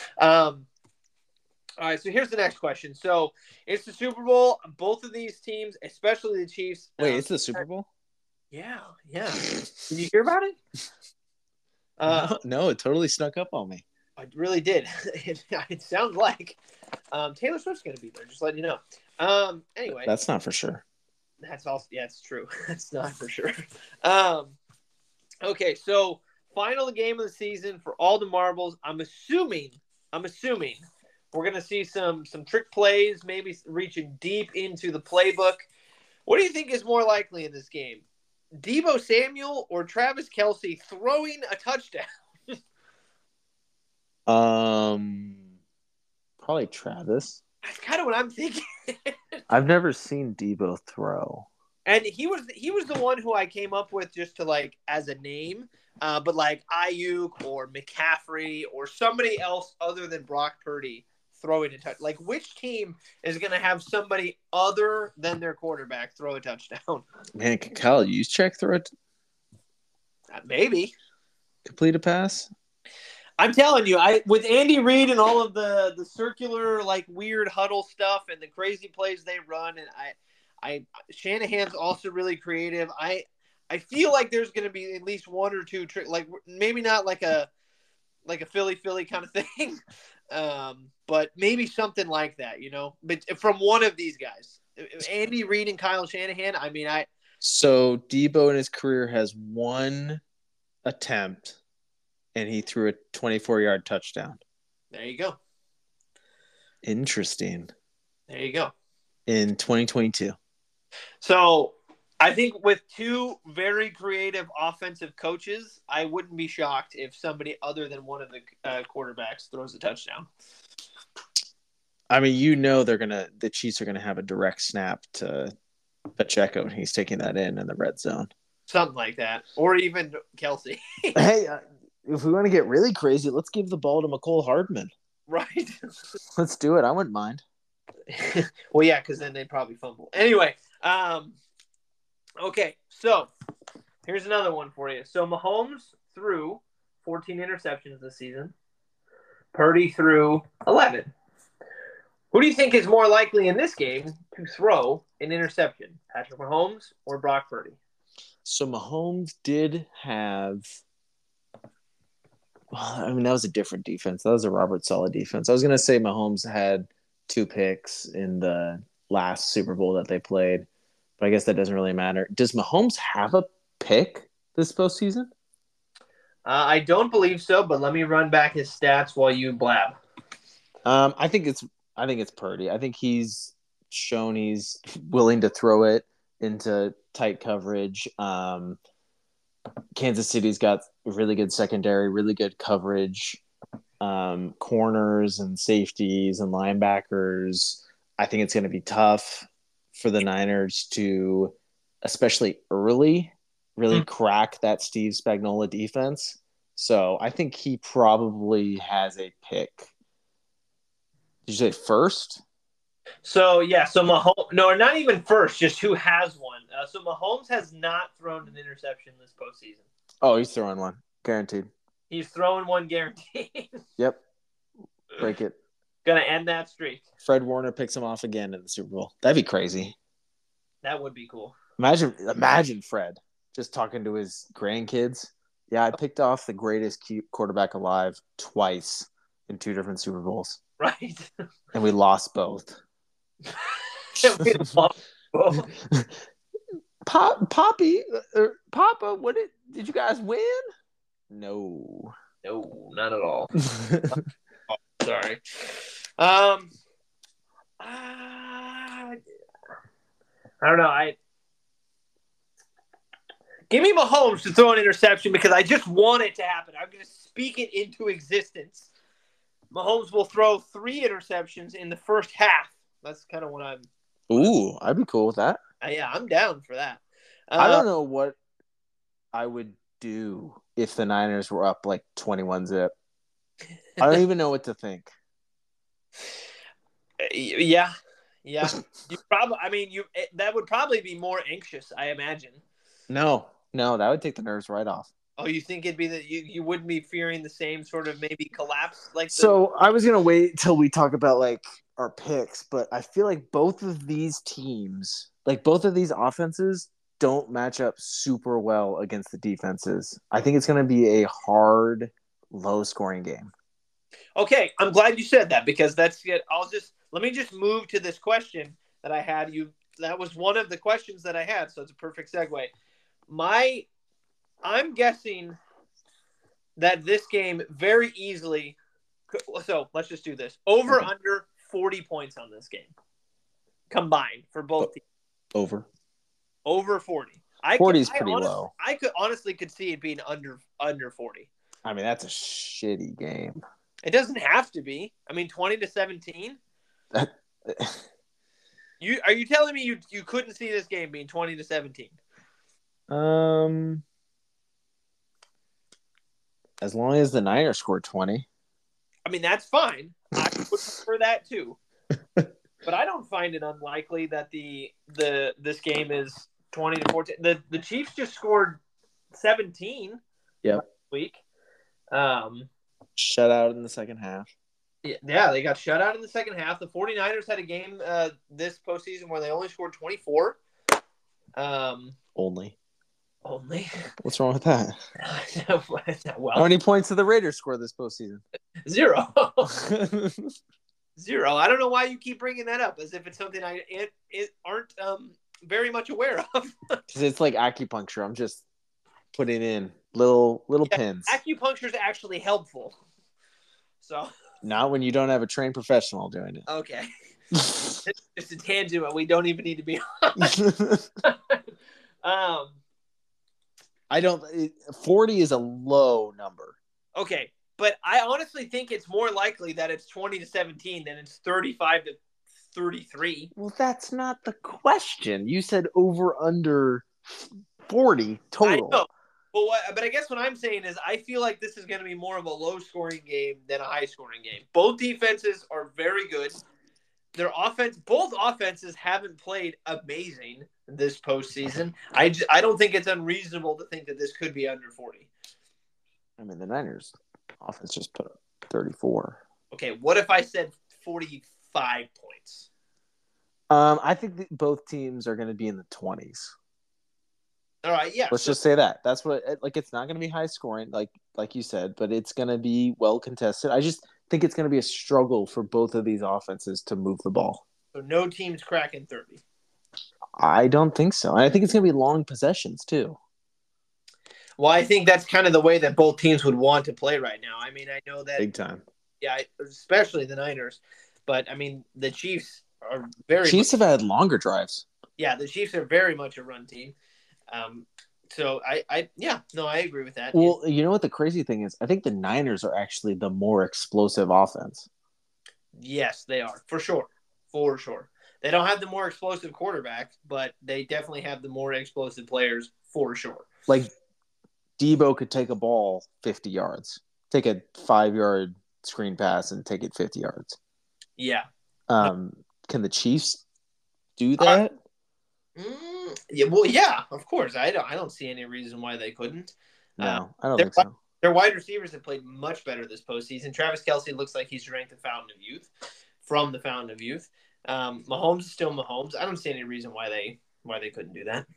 all right, so here's the next question. So it's the Super Bowl. Both of these teams, especially the Chiefs. Wait, it's the Super Bowl? Yeah. Did you hear about it? No, it totally snuck up on me. I really did. It sounds like Taylor Swift's going to be there. Just letting you know. Anyway, that's not for sure. That's also it's true. That's not for sure. Okay, so final game of the season for all the marbles. I'm assuming we're going to see some trick plays, maybe reaching deep into the playbook. What do you think is more likely in this game? Deebo Samuel or Travis Kelce throwing a touchdown? Probably Travis. That's kind of what I'm thinking. I've never seen Deebo throw. And he was the one who I came up with just to as a name. But Ayuk or McCaffrey or somebody else other than Brock Purdy throwing a touch. Which team is going to have somebody other than their quarterback throw a touchdown? Man, can Kyle Juszczyk throw it? Maybe. Complete a pass? I'm telling you, with Andy Reid and all of the circular weird huddle stuff and the crazy plays they run, and Shanahan's also really creative. I feel like there's going to be at least 1 or 2 maybe not like a Philly kind of thing, but maybe something like that, But from one of these guys, Andy Reid and Kyle Shanahan. So Deebo in his career has 1 attempt. And he threw a 24-yard touchdown. There you go. Interesting. There you go. In 2022. So I think with 2 very creative offensive coaches, I wouldn't be shocked if somebody other than one of the quarterbacks throws a touchdown. The Chiefs are gonna have a direct snap to Pacheco, and he's taking that in the red zone. Something like that, or even Kelsey. Hey. If we want to get really crazy, let's give the ball to McCole Hardman. Right. Let's do it. I wouldn't mind. Well, yeah, because then they'd probably fumble. Anyway, okay, so here's another one for you. So Mahomes threw 14 interceptions this season. Purdy threw 11. Who do you think is more likely in this game to throw an interception? Patrick Mahomes or Brock Purdy? So Mahomes did have... Well, that was a different defense. That was a Robert Saleh defense. I was going to say Mahomes had 2 picks in the last Super Bowl that they played, but I guess that doesn't really matter. Does Mahomes have a pick this postseason? I don't believe so, but let me run back his stats while you blab. I think it's Purdy. I think he's shown he's willing to throw it into tight coverage. Kansas City's got really good secondary, really good coverage, corners and safeties and linebackers. I think it's going to be tough for the Niners to, especially early, really crack that Steve Spagnuolo defense. So I think he probably has a pick Did you say first? So Mahomes, no, not even first, just who has one. So Mahomes has not thrown an interception this postseason. Oh, he's throwing one, guaranteed. He's throwing one guaranteed. Yep, break it. Gonna end that streak. Fred Warner picks him off again in the Super Bowl. That'd be crazy. That would be cool. Imagine Fred just talking to his grandkids. Yeah, I picked off the greatest quarterback alive twice in 2 different Super Bowls. Right. And we lost both. Poppy, Papa, did you guys win? No, not at all. Sorry. I don't know. Give me Mahomes to throw an interception because I just want it to happen. I'm going to speak it into existence. Mahomes will throw 3 interceptions in the first half. That's kind of what I'm. Ooh, I'd be cool with that. Yeah, I'm down for that. I don't know what I would do if the Niners were up like 21-zip. I don't even know what to think. Yeah. You probably. I mean, that would probably be more anxious, I imagine. No, that would take the nerves right off. Oh, you think it'd be that you wouldn't be fearing the same sort of maybe collapse like? So I was gonna wait till we talk about like our picks, but I feel like both of these teams, like both of these offenses, don't match up super well against the defenses. I think it's gonna be a hard, low-scoring game. Okay, I'm glad you said that because that's it. Let me just move to this question that I had. That was one of the questions that I had, so it's a perfect segue. I'm guessing that this game very easily. So let's just do this. Under 40 points on this game combined for both teams. Over 40. 40 is pretty low. I could honestly see it being under 40. I mean, that's a shitty game. It doesn't have to be. I mean, 20-17. Are you telling me you couldn't see this game being 20-17? As long as the Niners score 20. I mean, that's fine. I would prefer that too. But I don't find it unlikely that this game is 20-14. The Chiefs just scored 17 last week. Shut out in the second half. Yeah, they got shut out in the second half. The 49ers had a game this postseason where they only scored 24. Only. What's wrong with that? Well, how many points did the Raiders score this postseason? 0. 0. I don't know why you keep bringing that up as if it's something I aren't very much aware of. Because it's like acupuncture. I'm just putting in little pins. Acupuncture is actually helpful. So. Not when you don't have a trained professional doing it. Okay. It's just a tangent we don't even need to be on. 40 is a low number. Okay, but I honestly think it's more likely that it's 20-17 than it's 35-33. Well, that's not the question. You said over under 40 total. I know. But I guess what I'm saying is I feel like this is going to be more of a low-scoring game than a high-scoring game. Both defenses are very good. Both offenses haven't played amazing this postseason. I don't think it's unreasonable to think that this could be under 40. I mean, the Niners offense just put up 34. Okay, what if I said 45 points? I think that both teams are going to be in the 20s. All right, yeah. Let's just say that. That's what it's not going to be high scoring like you said, but it's going to be well contested. I just think it's going to be a struggle for both of these offenses to move the ball. So no team's cracking 30. I don't think so. I think it's going to be long possessions too. Well, I think that's kind of the way that both teams would want to play right now. I mean, I know that big time. Yeah, especially the Niners, but I mean the Chiefs are Chiefs have had longer drives. Yeah, the Chiefs are very much a run team. So I agree with that. Well, you know what the crazy thing is? I think the Niners are actually the more explosive offense. Yes, they are. For sure. They don't have the more explosive quarterback, but they definitely have the more explosive players for sure. Like Debo could take a ball 50 yards, take a 5-yard screen pass and take it 50 yards. Yeah. No, Can the Chiefs do uh, that? yeah. Well, yeah. Of course. I don't see any reason why they couldn't. Uh, No, I don't their think so. their wide receivers have played much better this postseason. Travis Kelce looks like he's ranked the fountain of youth from the fountain of youth. Mahomes is still Mahomes. I don't see any reason why they couldn't do that.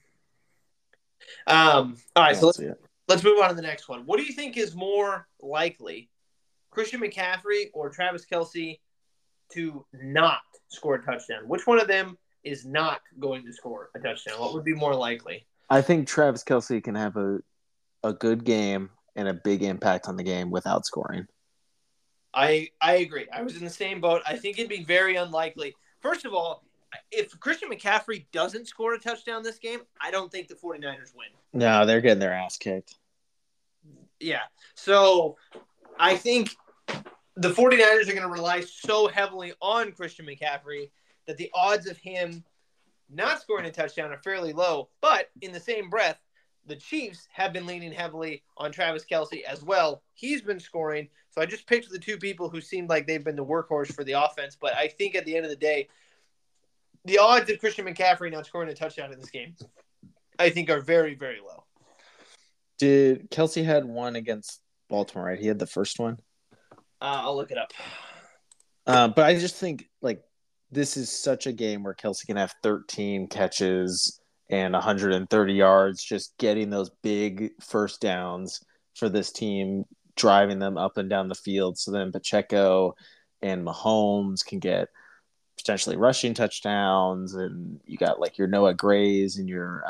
All I right. So don't let's see it. let's move on to the next one. What do you think is more likely, Christian McCaffrey or Travis Kelce to not score a touchdown? Which one of them is not going to score a touchdown? What would be more likely? I think Travis Kelce can have a good game and a big impact on the game without scoring. I agree. I was in the same boat. I think it'd be very unlikely. First of all, if Christian McCaffrey doesn't score a touchdown this game, I don't think the 49ers win. No, they're getting their ass kicked. Yeah. So I think the 49ers are going to rely so heavily on Christian McCaffrey that the odds of him not scoring a touchdown are fairly low. But in the same breath, the Chiefs have been leaning heavily on Travis Kelce as well. He's been scoring. So I just picked the two people who seemed like they've been the workhorse for the offense. But I think at the end of the day, the odds of Christian McCaffrey not scoring a touchdown in this game, I think, are very, very low. Did Kelce had one against Baltimore, right? He had the first one. I'll look it up. But I just think like this is such a game where Kelce can have 13 catches and 130 yards, just getting those big first downs for this team, driving them up and down the field. So then Pacheco and Mahomes can get potentially rushing touchdowns, and you got like your Noah Grays and your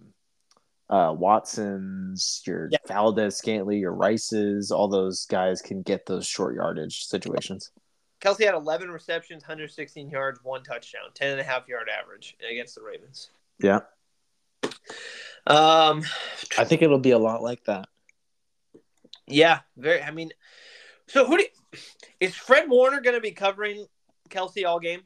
Watsons, your Yeah. Valdez Scantley, your Rices. All those guys can get those short yardage situations. Kelce had 11 receptions, 116 yards, one touchdown, 10.5-yard average against the Ravens. Yeah. I think it'll be a lot like that. Yeah, very. I mean, so is Fred Warner going to be covering Kelce all game?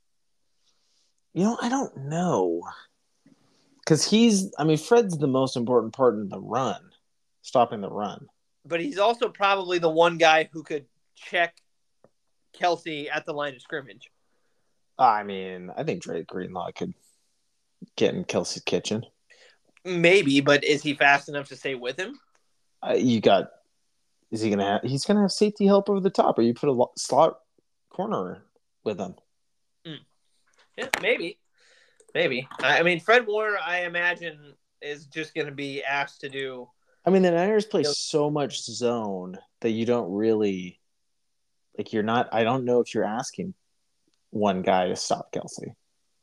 I don't know. Because Fred's the most important part in the run, stopping the run. But he's also probably the one guy who could check Kelce at the line of scrimmage. I think Drake Greenlaw could get in Kelce's kitchen. Maybe, but is he fast enough to stay with him? Is he going to have, he's going to have safety help over the top, or you put a slot corner with him. Yeah, maybe. Fred Warner, I imagine, is just going to be asked to do. The Niners play so much zone that you don't really I don't know if you're asking one guy to stop Kelce.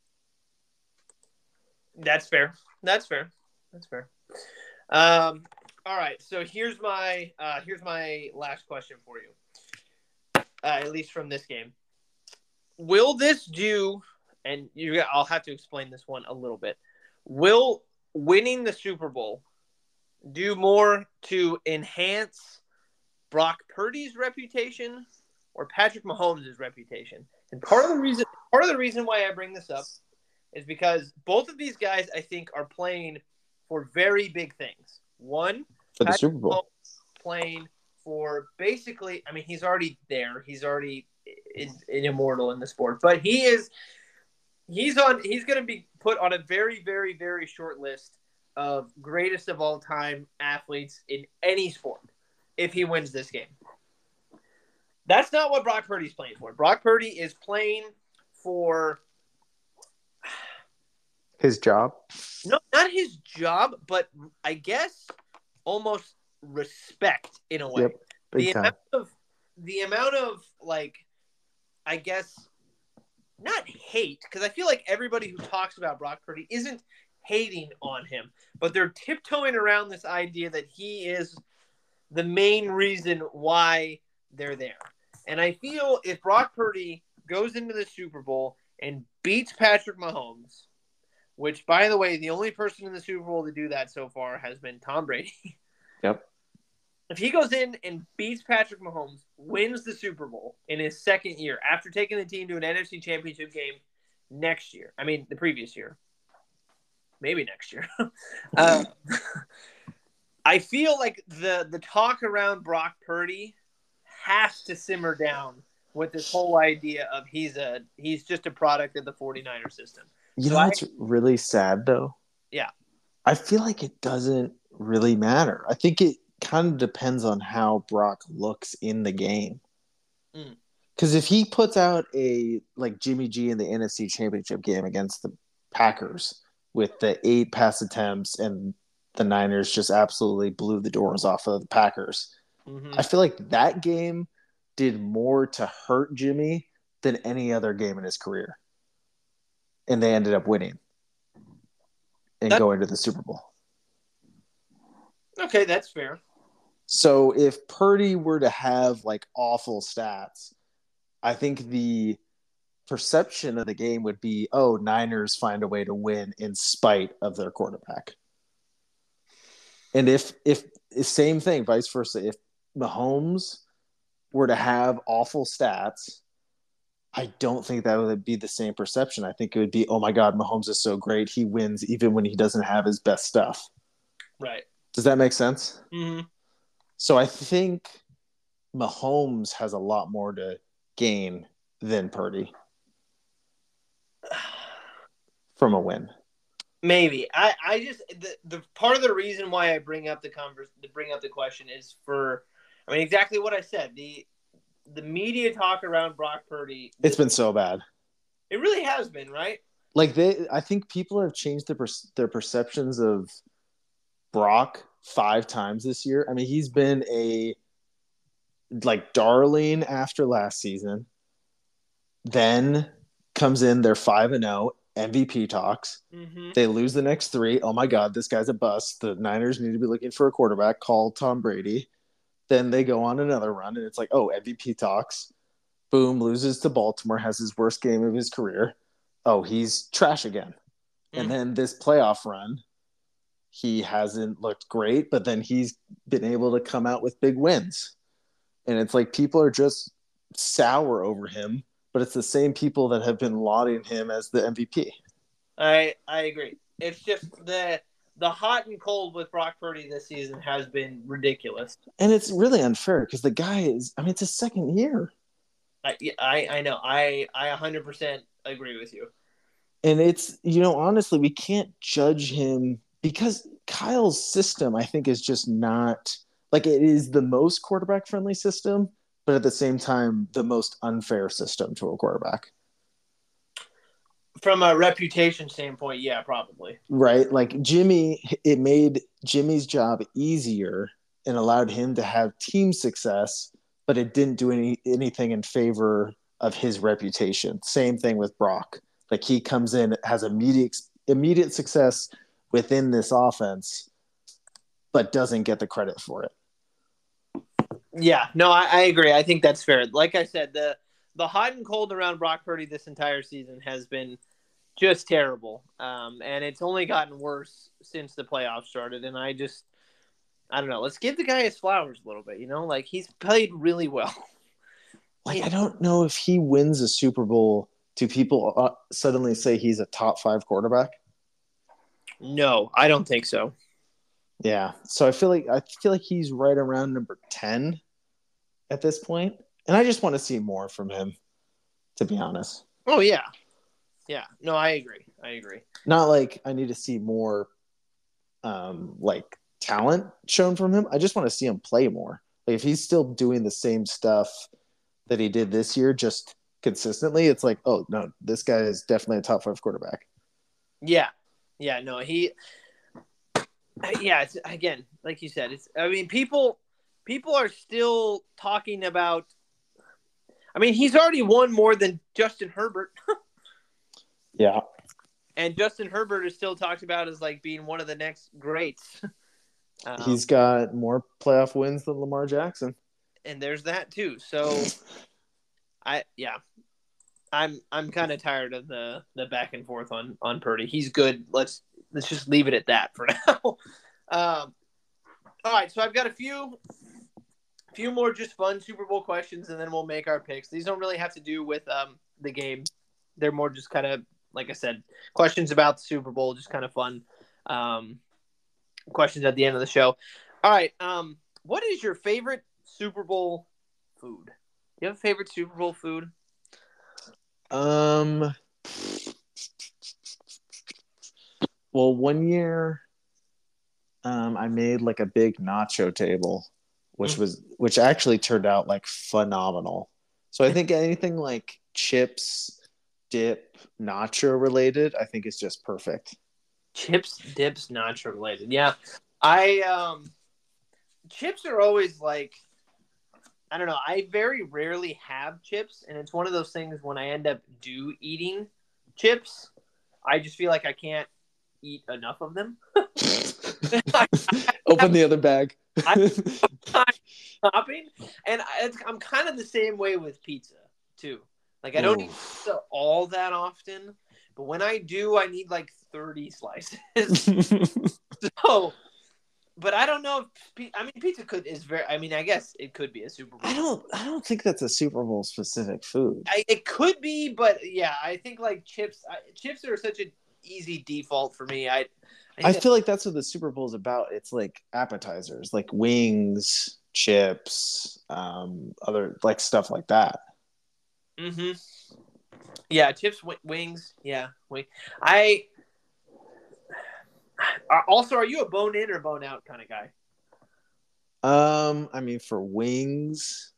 That's fair. All right. So here's my last question for you. At least from this game, will this do? And I'll have to explain this one a little bit. Will winning the Super Bowl do more to enhance Brock Purdy's reputation or Patrick Mahomes' reputation? And part of the reason why I bring this up is because both of these guys, I think, are playing for very big things. One, for the Super Bowl, playing for basically. He's already there. He's already an immortal in the sport, but he's going to be put on a very, very, very short list of greatest of all time athletes in any sport if he wins this game. That's not what Brock Purdy's playing for. Brock Purdy is playing for his job. No, not his job, but I guess almost respect in a way. Yep, big time. The amount of I guess not hate, because I feel like everybody who talks about Brock Purdy isn't hating on him, but they're tiptoeing around this idea that he is the main reason why they're there. And I feel if Brock Purdy goes into the Super Bowl and beats Patrick Mahomes, which, by the way, the only person in the Super Bowl to do that so far has been Tom Brady. Yep. If he goes in and beats Patrick Mahomes, wins the Super Bowl in his second year, after taking the team to an NFC Championship game the previous year, maybe next year, I feel like the talk around Brock Purdy has to simmer down with this whole idea of he's just a product of the 49er system. You know what's really sad though? Yeah. I feel like it doesn't really matter. I think it kind of depends on how Brock looks in the game. Because if he puts out a like Jimmy G in the NFC Championship game against the Packers with the 8 pass attempts and the Niners just absolutely blew the doors off of the Packers, I feel like that game did more to hurt Jimmy than any other game in his career. And they ended up winning and going to the Super Bowl. Okay, that's fair. So if Purdy were to have like awful stats, I think the perception of the game would be, oh, Niners find a way to win in spite of their quarterback. And if same thing, vice versa, if Mahomes were to have awful stats, I don't think that would be the same perception. I think it would be, oh my God, Mahomes is so great. He wins even when he doesn't have his best stuff. Right. Does that make sense? Mm-hmm. So I think Mahomes has a lot more to gain than Purdy from a win. Maybe. I just the part of the reason why I bring up the question is for, I mean, exactly what I said. The media talk around Brock Purdy. It's been so bad. It really has been, right? Like I think people have changed their perceptions of Brock 5 times this year. I mean, he's been a like darling after last season. Then comes in, they're 5-0, MVP talks. Mm-hmm. They lose the next 3. Oh my God, this guy's a bust. The Niners need to be looking for a quarterback. Call Tom Brady. Then they go on another run, and it's like, oh, MVP talks. Boom, loses to Baltimore, has his worst game of his career. Oh, he's trash again. Mm-hmm. And then this playoff run, he hasn't looked great, but then he's been able to come out with big wins. And it's like people are just sour over him, but it's the same people that have been lauding him as the MVP. I agree. It's just the hot and cold with Brock Purdy this season has been ridiculous. And it's really unfair because the guy is, I mean, it's his second year. I know. I 100% agree with you. And it's, you know, honestly, we can't judge him because Kyle's system, I think, is just not like it is the most quarterback friendly system, but at the same time, the most unfair system to a quarterback. From a reputation standpoint, yeah, probably. Right. Like Jimmy, it made Jimmy's job easier and allowed him to have team success, but it didn't do anything in favor of his reputation. Same thing with Brock. Like he comes in, has immediate success within this offense, but doesn't get the credit for it. Yeah, no, I agree. I think that's fair. Like I said, the hot and cold around Brock Purdy this entire season has been just terrible. And it's only gotten worse since the playoffs started. And I don't know. Let's give the guy his flowers a little bit, you know? Like, he's played really well. Like, I don't know if he wins a Super Bowl, do people suddenly say he's a top 5 quarterback? No, I don't think so. Yeah. So I feel like he's right around number 10 at this point. And I just want to see more from him, to be honest. Oh, yeah. Yeah. No, I agree. Not like I need to see more like talent shown from him. I just want to see him play more. Like if he's still doing the same stuff that he did this year, just consistently, it's like, oh no, this guy is definitely a top 5 quarterback. Yeah. Yeah. No, it's, again, like you said, people are still talking about, he's already won more than Justin Herbert. Yeah. And Justin Herbert is still talked about as like being one of the next greats. He's got more playoff wins than Lamar Jackson. And there's that too. So I'm kind of tired of the back and forth on Purdy. He's good. Let's just leave it at that for now. All right, so I've got a few more just fun Super Bowl questions, and then we'll make our picks. These don't really have to do with the game. They're more just kind of, like I said, questions about the Super Bowl, just kind of fun questions at the end of the show. All right, what is your favorite Super Bowl food? you have a favorite Super Bowl food? Um. Well, one year, I made like a big nacho table, which actually turned out like phenomenal. So I think anything like chips, dip, nacho related, I think is just perfect. Chips, dips, nacho related. Yeah, I chips are always like I don't know. I very rarely have chips, and it's one of those things when I end up eating chips, I just feel like I can't eat enough of them. I, Open the other bag. I have topping, and I'm kind of the same way with pizza too. Like I don't eat Oof. pizza all that often, but when I do, I need like 30 slices. So, but I don't know if I mean pizza could is very. I mean, I guess it could be a Super Bowl. I don't think that's a Super Bowl specific food. It could be, but yeah, I think like chips are such an easy default for me. I I think feel like that's what the Super Bowl is about. It's like appetizers, like wings, chips, other like stuff like that. mm-hmm. Yeah, chips, wings. Yeah, wing. I also, are you a bone in or bone out kind of guy? I mean, for wings,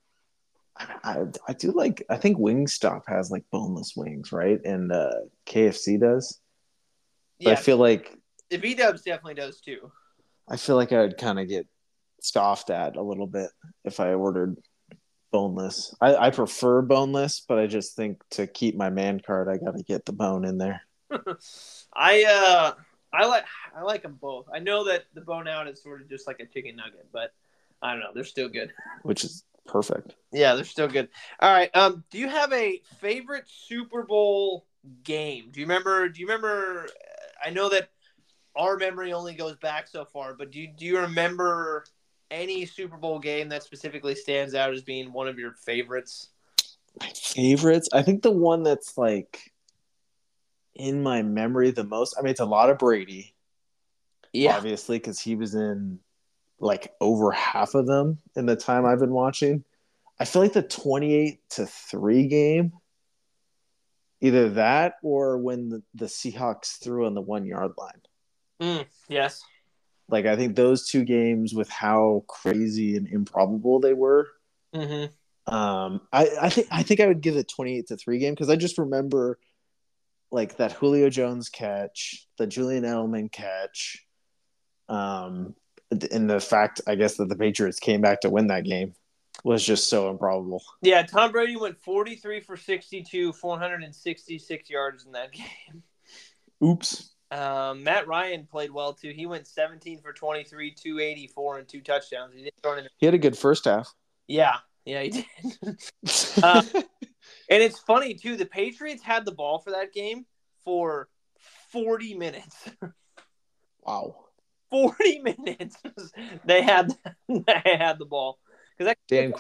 I do like. I think Wingstop has like boneless wings, right? And KFC does. But Yeah, the B Dubs definitely does too. I feel like I would kind of get scoffed at a little bit if I ordered boneless. I prefer boneless, but I just think to keep my man card, I got to get the bone in there, I uh I like them both. I know that the bone out is sort of just like a chicken nugget, but I don't know, they're still good. which is perfect. Yeah, they're still good. All right. Do you have a favorite Super Bowl game? Do you remember? I know that our memory only goes back so far, but do you remember any Super Bowl game that specifically stands out as being one of your favorites? My favorites, I think the one that's like in my memory the most. I mean, it's a lot of Brady, Yeah. obviously, because he was in like over half of them in the time I've been watching. I feel like the 28-3 game, either that or when the Seahawks threw on the 1 yard line. Yes. Like I think those two games with how crazy and improbable they were. Mm-hmm. I think I would give it 28-3 game because I just remember like that Julio Jones catch, the Julian Edelman catch, um, and the fact I guess that the Patriots came back to win that game was just so improbable. Yeah, Tom Brady went 43 for 62, 466 yards in that game. Oops. Matt Ryan played well too. He went 17 for 23, 284, and 2 touchdowns. He didn't throw in. He had a good first half. Yeah, he did. And it's funny too. The Patriots had the ball for that game for 40 minutes. Wow. 40 minutes. they had the ball because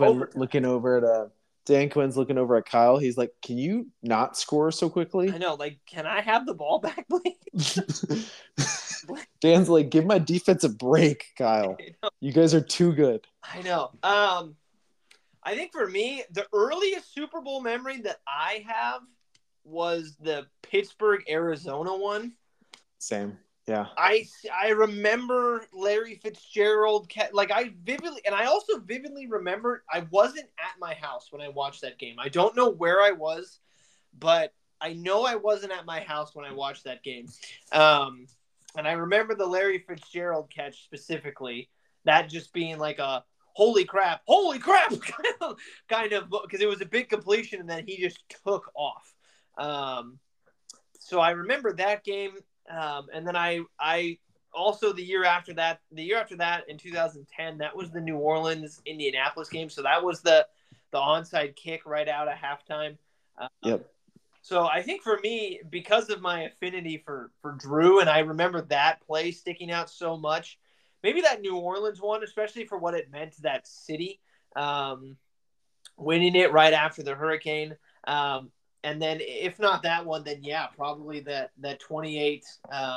Dan Quinn's looking over at Kyle. He's like, "Can you not score so quickly?" I know. Like, can I have the ball back, please? Dan's like, "Give my defense a break, Kyle. You guys are too good." I know. I think for me, the earliest Super Bowl memory that I have was the Pittsburgh, Arizona one. Same. Yeah. I remember Larry Fitzgerald. Like I also vividly remember I wasn't at my house when I watched that game. I don't know where I was, but I know I wasn't at my house when I watched that game. And I remember the Larry Fitzgerald catch specifically. That just being like a holy crap, kind of because it was a big completion and then he just took off. So I remember that game. And then I also the year after that in 2010, that was the New Orleans Indianapolis game. So that was the onside kick right out of halftime. Yep. So I think for me, because of my affinity for Drew, and I remember that play sticking out so much, maybe that New Orleans one, especially for what it meant to that city, winning it right after the hurricane. And then if not that one, then yeah, probably that 28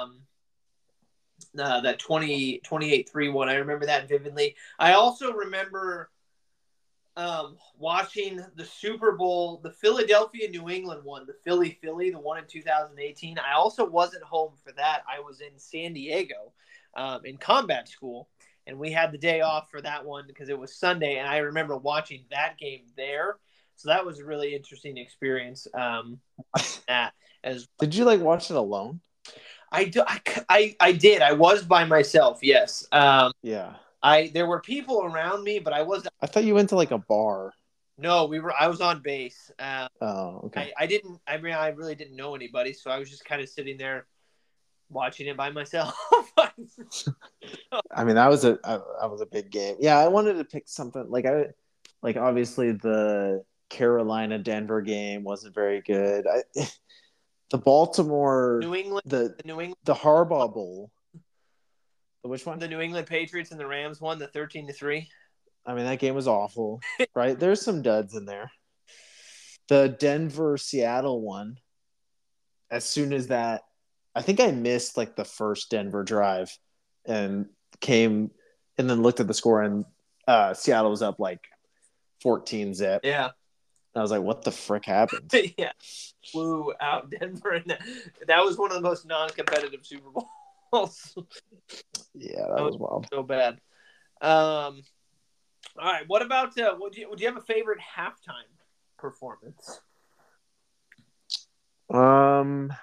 that 28-3 one. I remember that vividly. I also remember watching the Super Bowl, the Philadelphia New England one, the Philly, the one in 2018. I also wasn't home for that. I was in San Diego in combat school, and we had the day off for that one because it was Sunday, and I remember watching that game there. So that was a really interesting experience. That as Did you like watch it alone? I did. I was by myself. Yes. Yeah. There were people around me, but I was. I thought you went to like a bar. No, I was on base. Oh, okay. I didn't. I mean, I really didn't know anybody, so I was just kind of sitting there watching it by myself. I mean, that was a big game. Yeah, I wanted to pick something like obviously the Carolina Denver game wasn't very good. The Baltimore New England, the New England, the Harbaugh Bowl. Which one? the New England Patriots and the Rams won the 13-3. I mean, that game was awful, right? There's some duds in there. The Denver Seattle one. As soon as that, I think I missed like the first Denver drive, and came and then looked at the score, and Seattle was up like 14-zip. Yeah. I was like, what the frick happened? Yeah. Flew out Denver, and that was one of the most non-competitive Super Bowls. Yeah, that was wild. So bad. All right. What about would you have a favorite halftime performance? I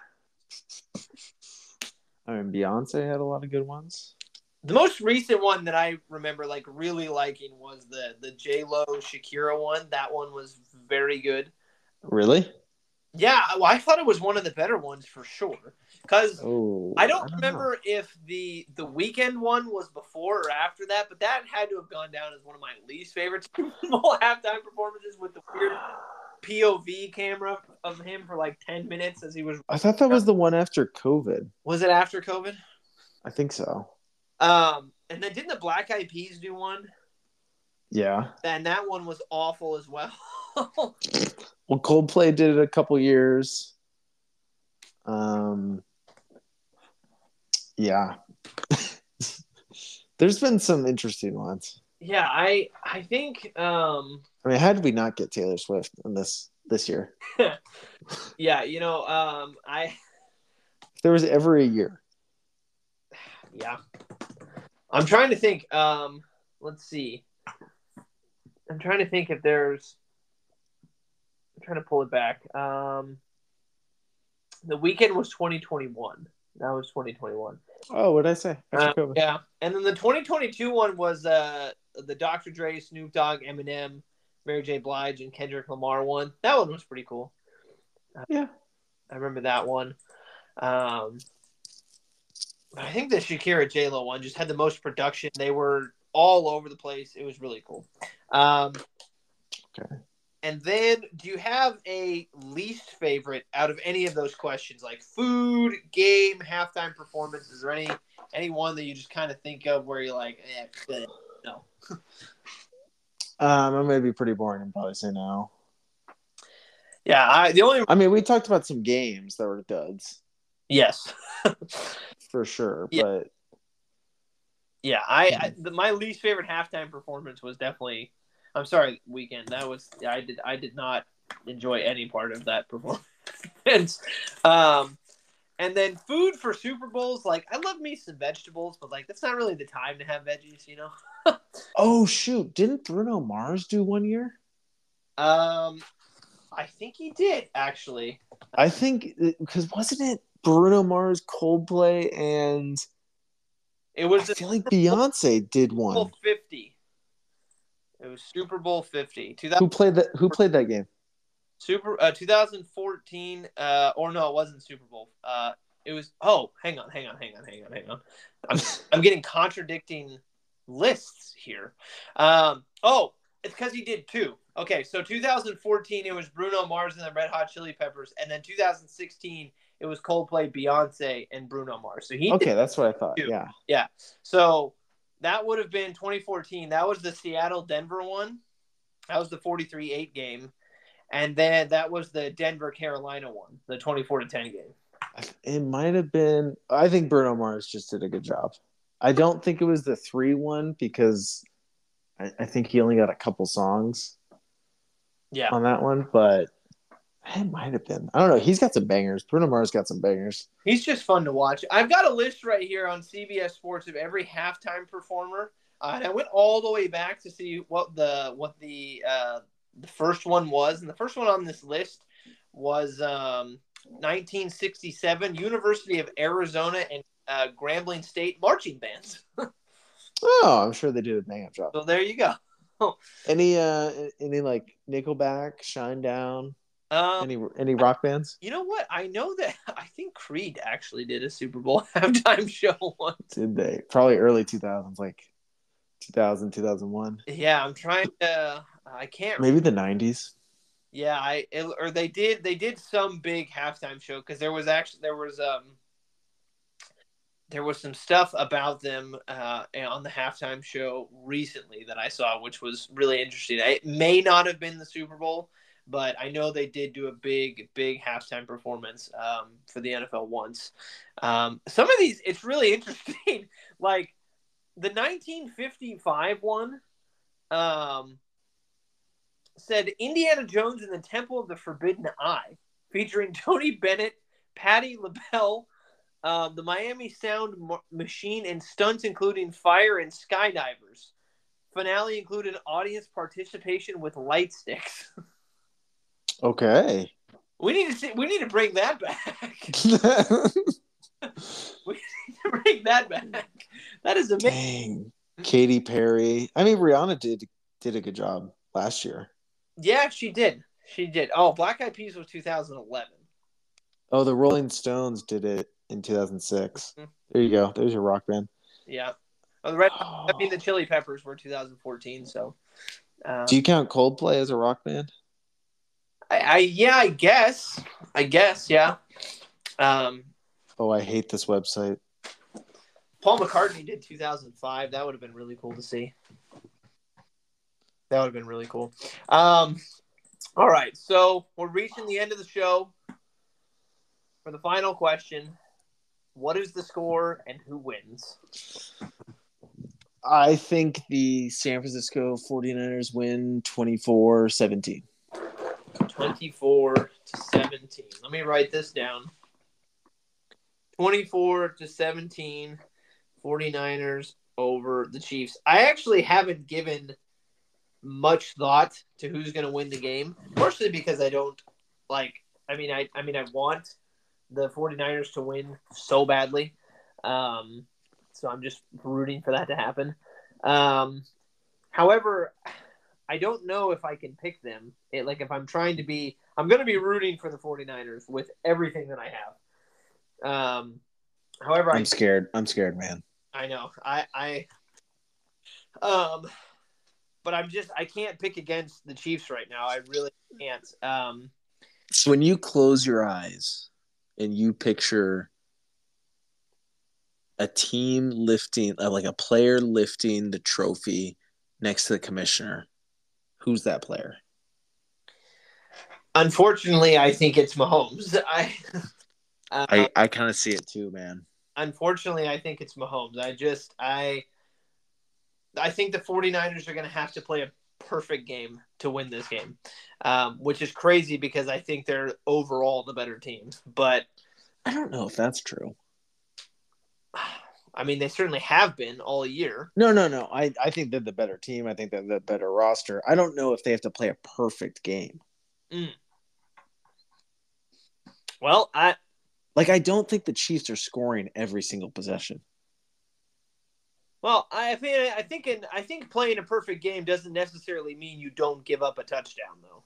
mean, Beyonce had a lot of good ones. The most recent one that I remember like really liking was the J-Lo Shakira one. That one was very good. Really? Yeah, well, I thought it was one of the better ones for sure. Because I don't know. remember if the Weekend one was before or after that, but that had to have gone down as one of my least favorite Super Bowl halftime performances with the weird POV camera of him for like 10 minutes as he was. I thought that was the one after COVID. Was it after COVID? I think so. And then didn't the Black Eyed Peas do one? Yeah. And that one was awful as well. Well, Coldplay did it a couple years. Yeah. There's been some interesting ones. Yeah, I think I mean, how did we not get Taylor Swift in this year? Yeah, if there was ever a year. Yeah. I'm trying to think. Let's see. I'm trying to think if there's. I'm trying to pull it back. The Weekend was 2021. That was 2021. Oh, what did I say? Yeah, and then the 2022 one was the Dr. Dre, Snoop Dogg, Eminem, Mary J. Blige, and Kendrick Lamar one. That one was pretty cool. Yeah, I remember that one. I think the Shakira J-Lo one just had the most production. They were all over the place. It was really cool. Okay. And then, do you have a least favorite out of any of those questions, like food, game, halftime performance? Is there any one that you just kind of think of where you're like, no? I'm gonna be pretty boring and probably say no. Yeah, I mean, we talked about some games that were duds. Yes, for sure. Yeah. But yeah, my least favorite halftime performance was definitely. I'm sorry, Weekend. That was I did not enjoy any part of that performance. And then food for Super Bowls, like I love me some vegetables, but like that's not really the time to have veggies, you know. Oh shoot! Didn't Bruno Mars do one year? I think he did actually. I think because wasn't it Bruno Mars, Coldplay, and it was. I feel like Beyonce did one. Super Bowl 50. It was Super Bowl 50. Who played that game? 2014. Or no, it wasn't Super Bowl. It was. Oh, hang on. I'm getting contradicting lists here. Oh, it's because he did two. Okay, so 2014 it was Bruno Mars and the Red Hot Chili Peppers, and then 2016 it was Coldplay, Beyonce, and Bruno Mars. So that's what I thought. Two. Yeah. Yeah. So that would have been 2014. That was the Seattle-Denver one. That was the 43-8 game. And then that was the Denver-Carolina one, the 24-10 game. It might have been – I think Bruno Mars just did a good job. I don't think it was the 3 one because I think he only got a couple songs. Yeah. on that one, but it might have been. I don't know. He's got some bangers. Bruno Mars got some bangers. He's just fun to watch. I've got a list right here on CBS Sports of every halftime performer, and I went all the way back to see what the first one was, and the first one on this list was 1967 University of Arizona and Grambling State marching bands. Oh, I'm sure they did a bang up job. So there you go. Any like Nickelback, Shinedown, any rock bands? You know what? I know that I think Creed actually did a Super Bowl halftime show once. Did they? Probably early 2000s, like 2000, 2001. Yeah, I'm trying to. I can't. Maybe the 90s. Yeah, or they did some big halftime show because there was some stuff about them on the halftime show recently that I saw, which was really interesting. It may not have been the Super Bowl, but I know they did do a big halftime performance for the NFL once. Some of these, it's really interesting. Like the 1955 one said Indiana Jones and the Temple of the Forbidden Eye, featuring Tony Bennett, Patti LaBelle, the Miami Sound Machine, and stunts including fire and skydivers. Finale included audience participation with light sticks. Okay. We need to bring that back. We need to bring that back. That is amazing. Dang. Katy Perry. I mean, Rihanna did a good job last year. Yeah, she did. She did. Oh, Black Eyed Peas was 2011. Oh, the Rolling Stones did it in 2006. Mm-hmm. There you go. There's your rock band. Yeah. Oh, the Chili Peppers were 2014. So, do you count Coldplay as a rock band? I guess. Yeah. Oh, I hate this website. Paul McCartney did 2005. That would have been really cool to see. That would have been really cool. All right, so we're reaching the end of the show. For the final question, what is the score and who wins? I think the San Francisco 49ers win 24-17. 24-17. Let me write this down. 24-17, 49ers over the Chiefs. I actually haven't given much thought to who's going to win the game, partially because I don't like. I want the 49ers to win so badly, so I'm just rooting for that to happen. However, I don't know if I can pick them. If I'm trying to be, I'm going to be rooting for the 49ers with everything that I have. However, I'm scared, man. I know. But I can't pick against the Chiefs right now. I really can't. So when you close your eyes and you picture a team lifting, like a player lifting the trophy next to the commissioner, who's that player? Unfortunately, I think it's Mahomes. I kind of see it too, man. Unfortunately, I think it's Mahomes. I think the 49ers are going to have to play a perfect game to win this game, which is crazy because I think they're overall the better team. But I don't know if that's true. I mean, they certainly have been all year. No. I think they're the better team. I think they're the better roster. I don't know if they have to play a perfect game. Well, I don't think the Chiefs are scoring every single possession. Well, I think playing a perfect game doesn't necessarily mean you don't give up a touchdown, though.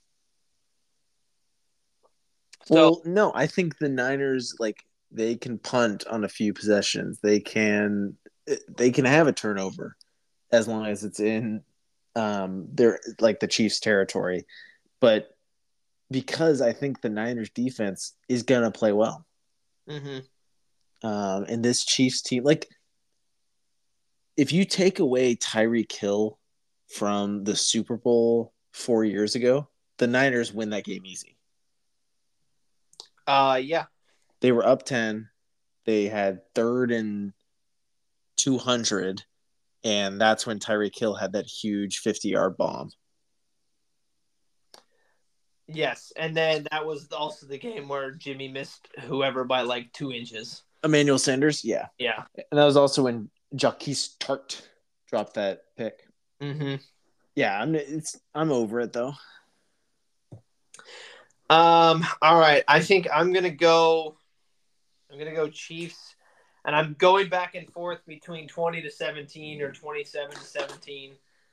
Well, no, I think the Niners they can punt on a few possessions. They can have a turnover as long as it's in their the Chiefs territory. But because I think the Niners defense is gonna play well. Mm-hmm. And this Chiefs team, if you take away Tyreek Hill from the Super Bowl 4 years ago, the Niners win that game easy. Yeah. They were up 10. They had 3rd and 200, and that's when Tyreek Hill had that huge 50-yard bomb. Yes, and then that was also the game where Jimmy missed whoever by like 2 inches. Emmanuel Sanders, yeah. Yeah. And that was also when Jaquez Tart dropped that pick. Mm-hmm. Yeah, I'm over it though. All right. I think I'm gonna go Chiefs, and I'm going back and forth between 20-17 or 27-17.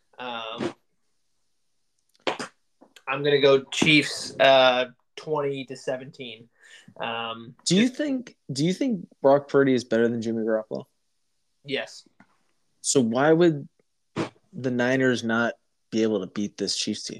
I'm gonna go Chiefs 20-17. Do you think Brock Purdy is better than Jimmy Garoppolo? Yes. So why would the Niners not be able to beat this Chiefs team?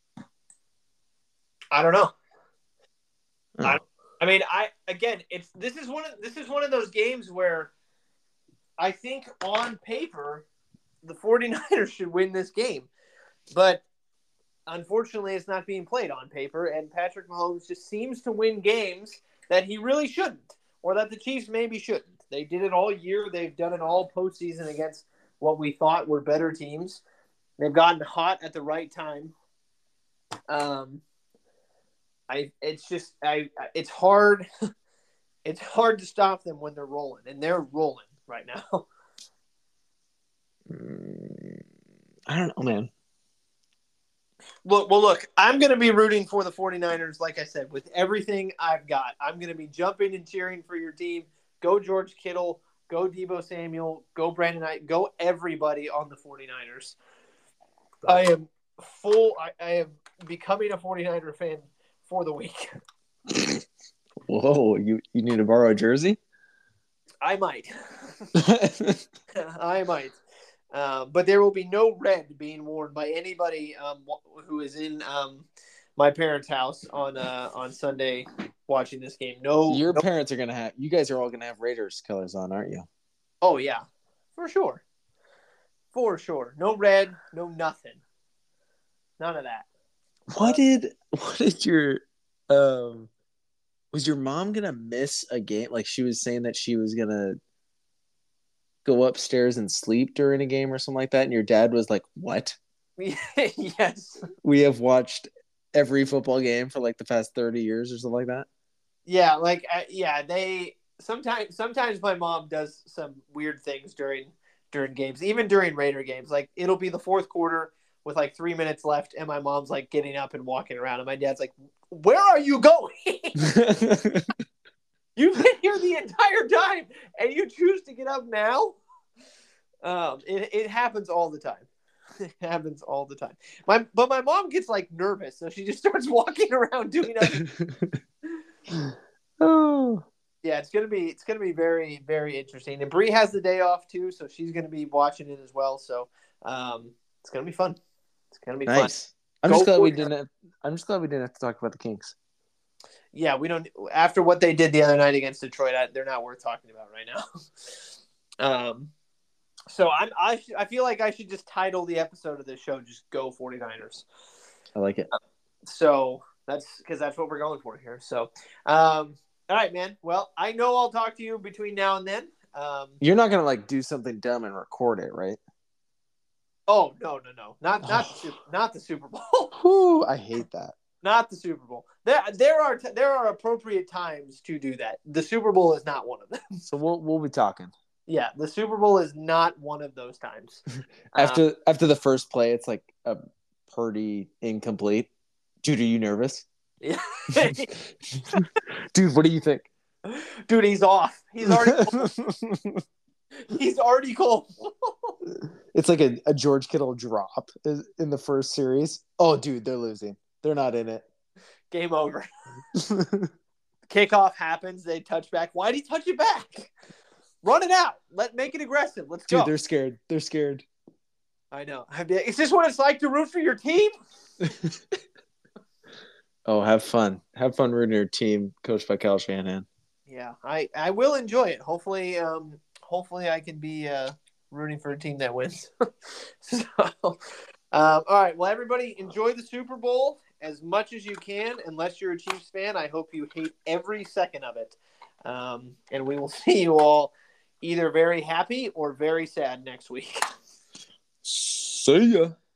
I don't know. Oh. This is one of those games where I think on paper the 49ers should win this game. But unfortunately it's not being played on paper, and Patrick Mahomes just seems to win games that he really shouldn't, or that the Chiefs maybe shouldn't. They did it all year. They've done it all postseason against what we thought were better teams. They've gotten hot at the right time. It's hard. It's hard to stop them when they're rolling, and they're rolling right now. I don't know, man. Look, I'm going to be rooting for the 49ers, like I said, with everything I've got. I'm going to be jumping and cheering for your team. Go George Kittle. Go Deebo Samuel. Go Brandon Knight. Go everybody on the 49ers. I am becoming a 49er fan for the week. Whoa, you need to borrow a jersey? I might. I might. But there will be no red being worn by anybody who is in my parents' house on Sunday watching this game. No, parents are gonna have. You guys are all gonna have Raiders colors on, aren't you? Oh yeah, for sure. For sure. No red. No nothing. None of that. What did your was your mom gonna miss a game? Like she was saying that she was gonna go upstairs and sleep during a game or something like that, and your dad was like, "What?" Yes. We have watched every football game for like the past 30 years or something like that. Yeah, they sometimes my mom does some weird things during games, even during Raider games. Like it'll be the fourth quarter with like 3 minutes left, and my mom's like getting up and walking around, and my dad's like, "Where are you going? You've been here the entire time, and you choose to get up now." It happens all the time. It happens all the time. But my mom gets like nervous, so she just starts walking around doing other. Oh. Yeah, it's gonna be very, very interesting. And Bree has the day off too, so she's gonna be watching it as well. So it's gonna be fun. It's gonna be nice. fun. I'm just glad we didn't have to talk about the Kings. Yeah, we don't. After what they did the other night against Detroit, they're not worth talking about right now. So I feel like I should just title the episode of this show just "Go 49ers." I like it. So that's what we're going for here. So, all right, man. Well, I know I'll talk to you between now and then. You're not gonna like do something dumb and record it, right? Oh no, not the Super Bowl. Whew, I hate that. Not the Super Bowl. There are appropriate times to do that. The Super Bowl is not one of them. So we'll be talking. Yeah, the Super Bowl is not one of those times. After the first play, it's like a Purdy incomplete. Dude, are you nervous? Yeah. Dude, what do you think? Dude, he's off. He's already cold. It's like a George Kittle drop in the first series. Oh, dude, they're losing. They're not in it. Game over. Kickoff happens. They touch back. Why'd he touch it back? Run it out. Make it aggressive. Let's go. Dude, they're scared. They're scared. I know. Is this what it's like to root for your team? Oh, have fun. Have fun rooting your team, coached by Kyle Shanahan. Yeah, I will enjoy it. Hopefully I can be rooting for a team that wins. So, all right. Well, everybody, enjoy the Super Bowl as much as you can. Unless you're a Chiefs fan, I hope you hate every second of it. And we will see you all either very happy or very sad next week. See ya.